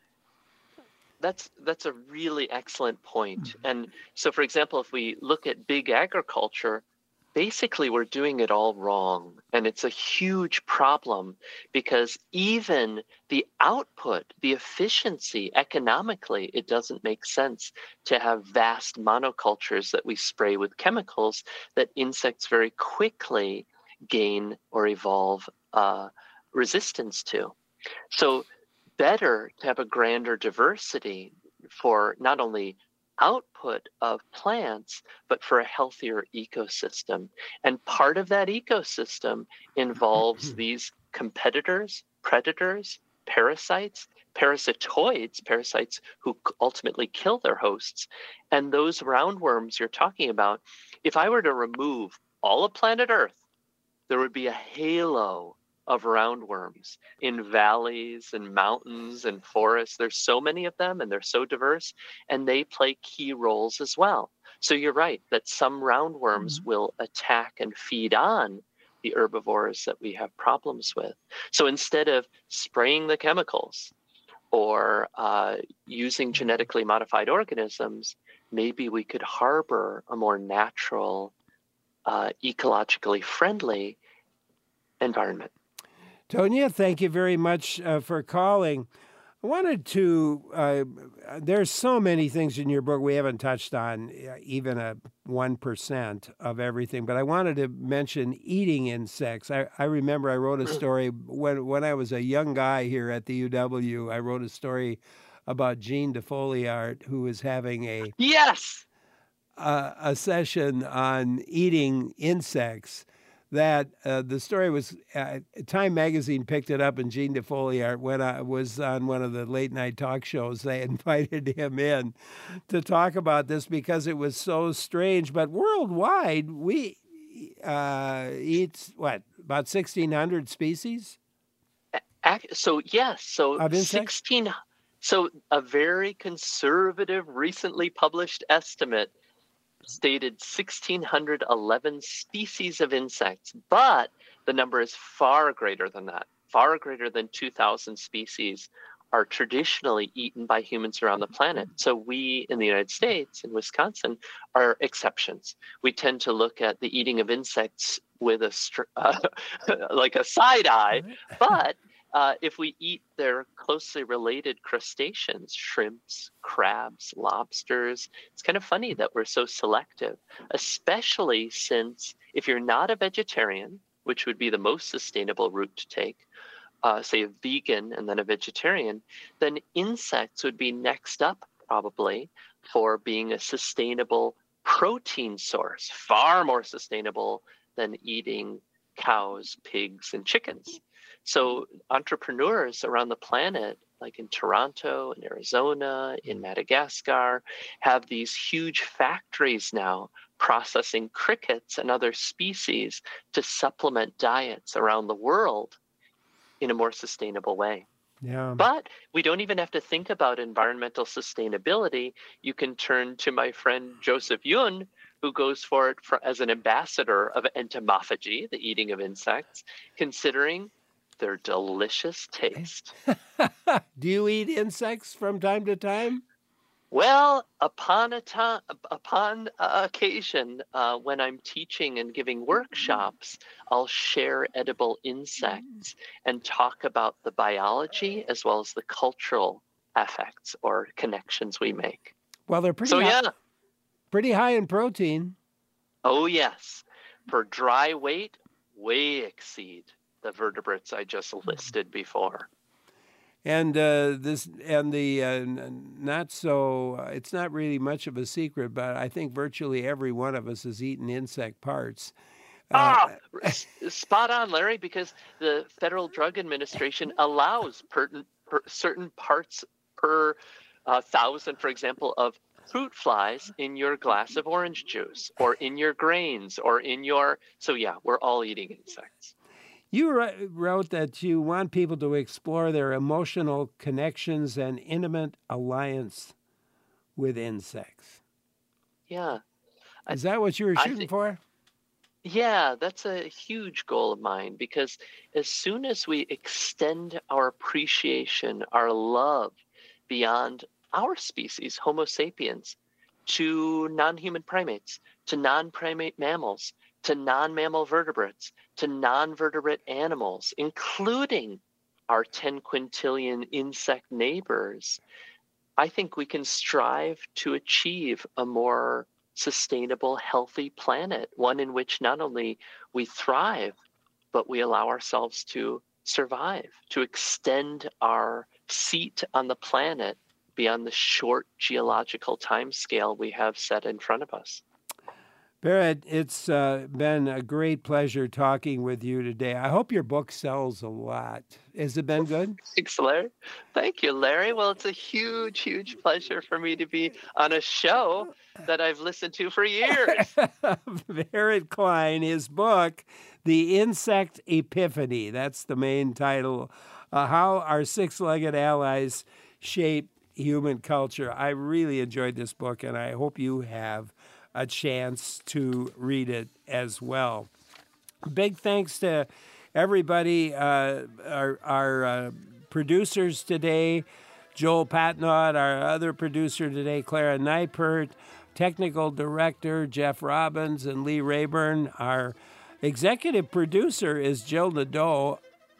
K: That's that's a really excellent point. And so, for example, if we look at big agriculture, basically we're doing it all wrong. And it's a huge problem because even the output, the efficiency economically, it doesn't make sense to have vast monocultures that we spray with chemicals that insects very quickly gain or evolve uh, resistance to. So better to have a grander diversity for not only output of plants, but for a healthier ecosystem. And part of that ecosystem involves these competitors, predators, parasites, parasitoids, parasites who ultimately kill their hosts. And those roundworms you're talking about, if I were to remove all of planet Earth, there would be a halo of roundworms in valleys and mountains and forests. There's so many of them and they're so diverse, and they play key roles as well. So you're right that some roundworms mm-hmm. will attack and feed on the herbivores that we have problems with. So instead of spraying the chemicals or uh, using genetically modified organisms, maybe we could harbor a more natural, uh, ecologically friendly environment.
A: Tonya, thank you very much uh, for calling. I wanted to, uh, there's so many things in your book we haven't touched on, uh, even a one percent of everything, but I wanted to mention eating insects. I, I remember I wrote a story when, when I was a young guy here at the U W, I wrote a story about Jean Defoliart, who was having a...
K: Yes!
A: Uh, a session on eating insects that uh, the story was, uh, Time Magazine picked it up, and Gene DeFoliart, when I was on one of the late night talk shows, they invited him in to talk about this because it was so strange. But worldwide, we uh, eat, what, about sixteen hundred species?
K: Ac- So yes, so
A: Of insects?
K: sixteen. So a very conservative, recently published estimate stated one thousand six hundred eleven species of insects, but the number is far greater than that. Far greater than two thousand species are traditionally eaten by humans around the planet. So we in the United States, in Wisconsin, are exceptions. We tend to look at the eating of insects with a str- uh, like a side eye, but Uh, if we eat their closely related crustaceans, shrimps, crabs, lobsters, it's kind of funny that we're so selective, especially since if you're not a vegetarian, which would be the most sustainable route to take, uh, say a vegan and then a vegetarian, then insects would be next up probably for being a sustainable protein source, far more sustainable than eating cows, pigs, and chickens. So entrepreneurs around the planet, like in Toronto, in Arizona, in Madagascar, have these huge factories now processing crickets and other species to supplement diets around the world in a more sustainable way.
A: Yeah.
K: But we don't even have to think about environmental sustainability. You can turn to my friend Joseph Yun, who goes for it for, as an ambassador of entomophagy, the eating of insects, considering their delicious taste.
A: Do you eat insects from time to time?
K: Well, upon a time, upon uh, occasion, uh, when I'm teaching and giving workshops, I'll share edible insects and talk about the biology as well as the cultural effects or connections we make.
A: Well, they're pretty
K: So
A: high,
K: yeah.
A: pretty high in protein.
K: Oh yes, for dry weight, way exceed the vertebrates I just listed before.
A: And uh, this and the uh, not so. Uh, it's not really much of a secret, but I think virtually every one of us has eaten insect parts.
K: Ah, s- spot on, Larry, because the Federal Drug Administration allows per, per, certain parts per uh, thousand, for example, of fruit flies in your glass of orange juice or in your grains or in your. So yeah, we're all eating insects.
A: You wrote that you want people to explore their emotional connections and intimate alliance with insects.
K: Yeah.
A: Is that what you were
K: I
A: shooting
K: think-
A: for?
K: Yeah, that's a huge goal of mine because as soon as we extend our appreciation, our love beyond our species, Homo sapiens, to non-human primates, to non-primate mammals, to non-mammal vertebrates, to non-vertebrate animals, including our ten quintillion insect neighbors, I think we can strive to achieve a more sustainable, healthy planet, one in which not only we thrive, but we allow ourselves to survive, to extend our seat on the planet beyond the short geological timescale we have set in front of us.
A: Barrett, it's uh, been a great pleasure talking with you today. I hope your book sells a lot. Has it been good?
K: Thanks, Larry. Thank you, Larry. Well, it's a huge, huge pleasure for me to be on a show that I've listened to for years.
A: Barrett Klein, his book, The Insect Epiphany. That's the main title. Uh, How Our Six-Legged Allies Shape Human Culture. I really enjoyed this book, and I hope you have a chance to read it as well. Big thanks to everybody, uh, our, our uh, producers today, Joel Patnaud, our other producer today, Clara Neipert, technical director, Jeff Robbins and Lee Rayburn. Our executive producer is Jill Nadeau.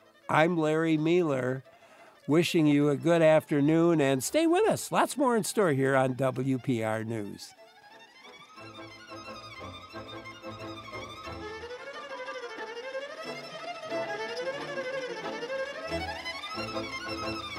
A: I'm Larry Mueller, wishing you a good afternoon, and stay with us. Lots more in store here on W P R News. Thank you.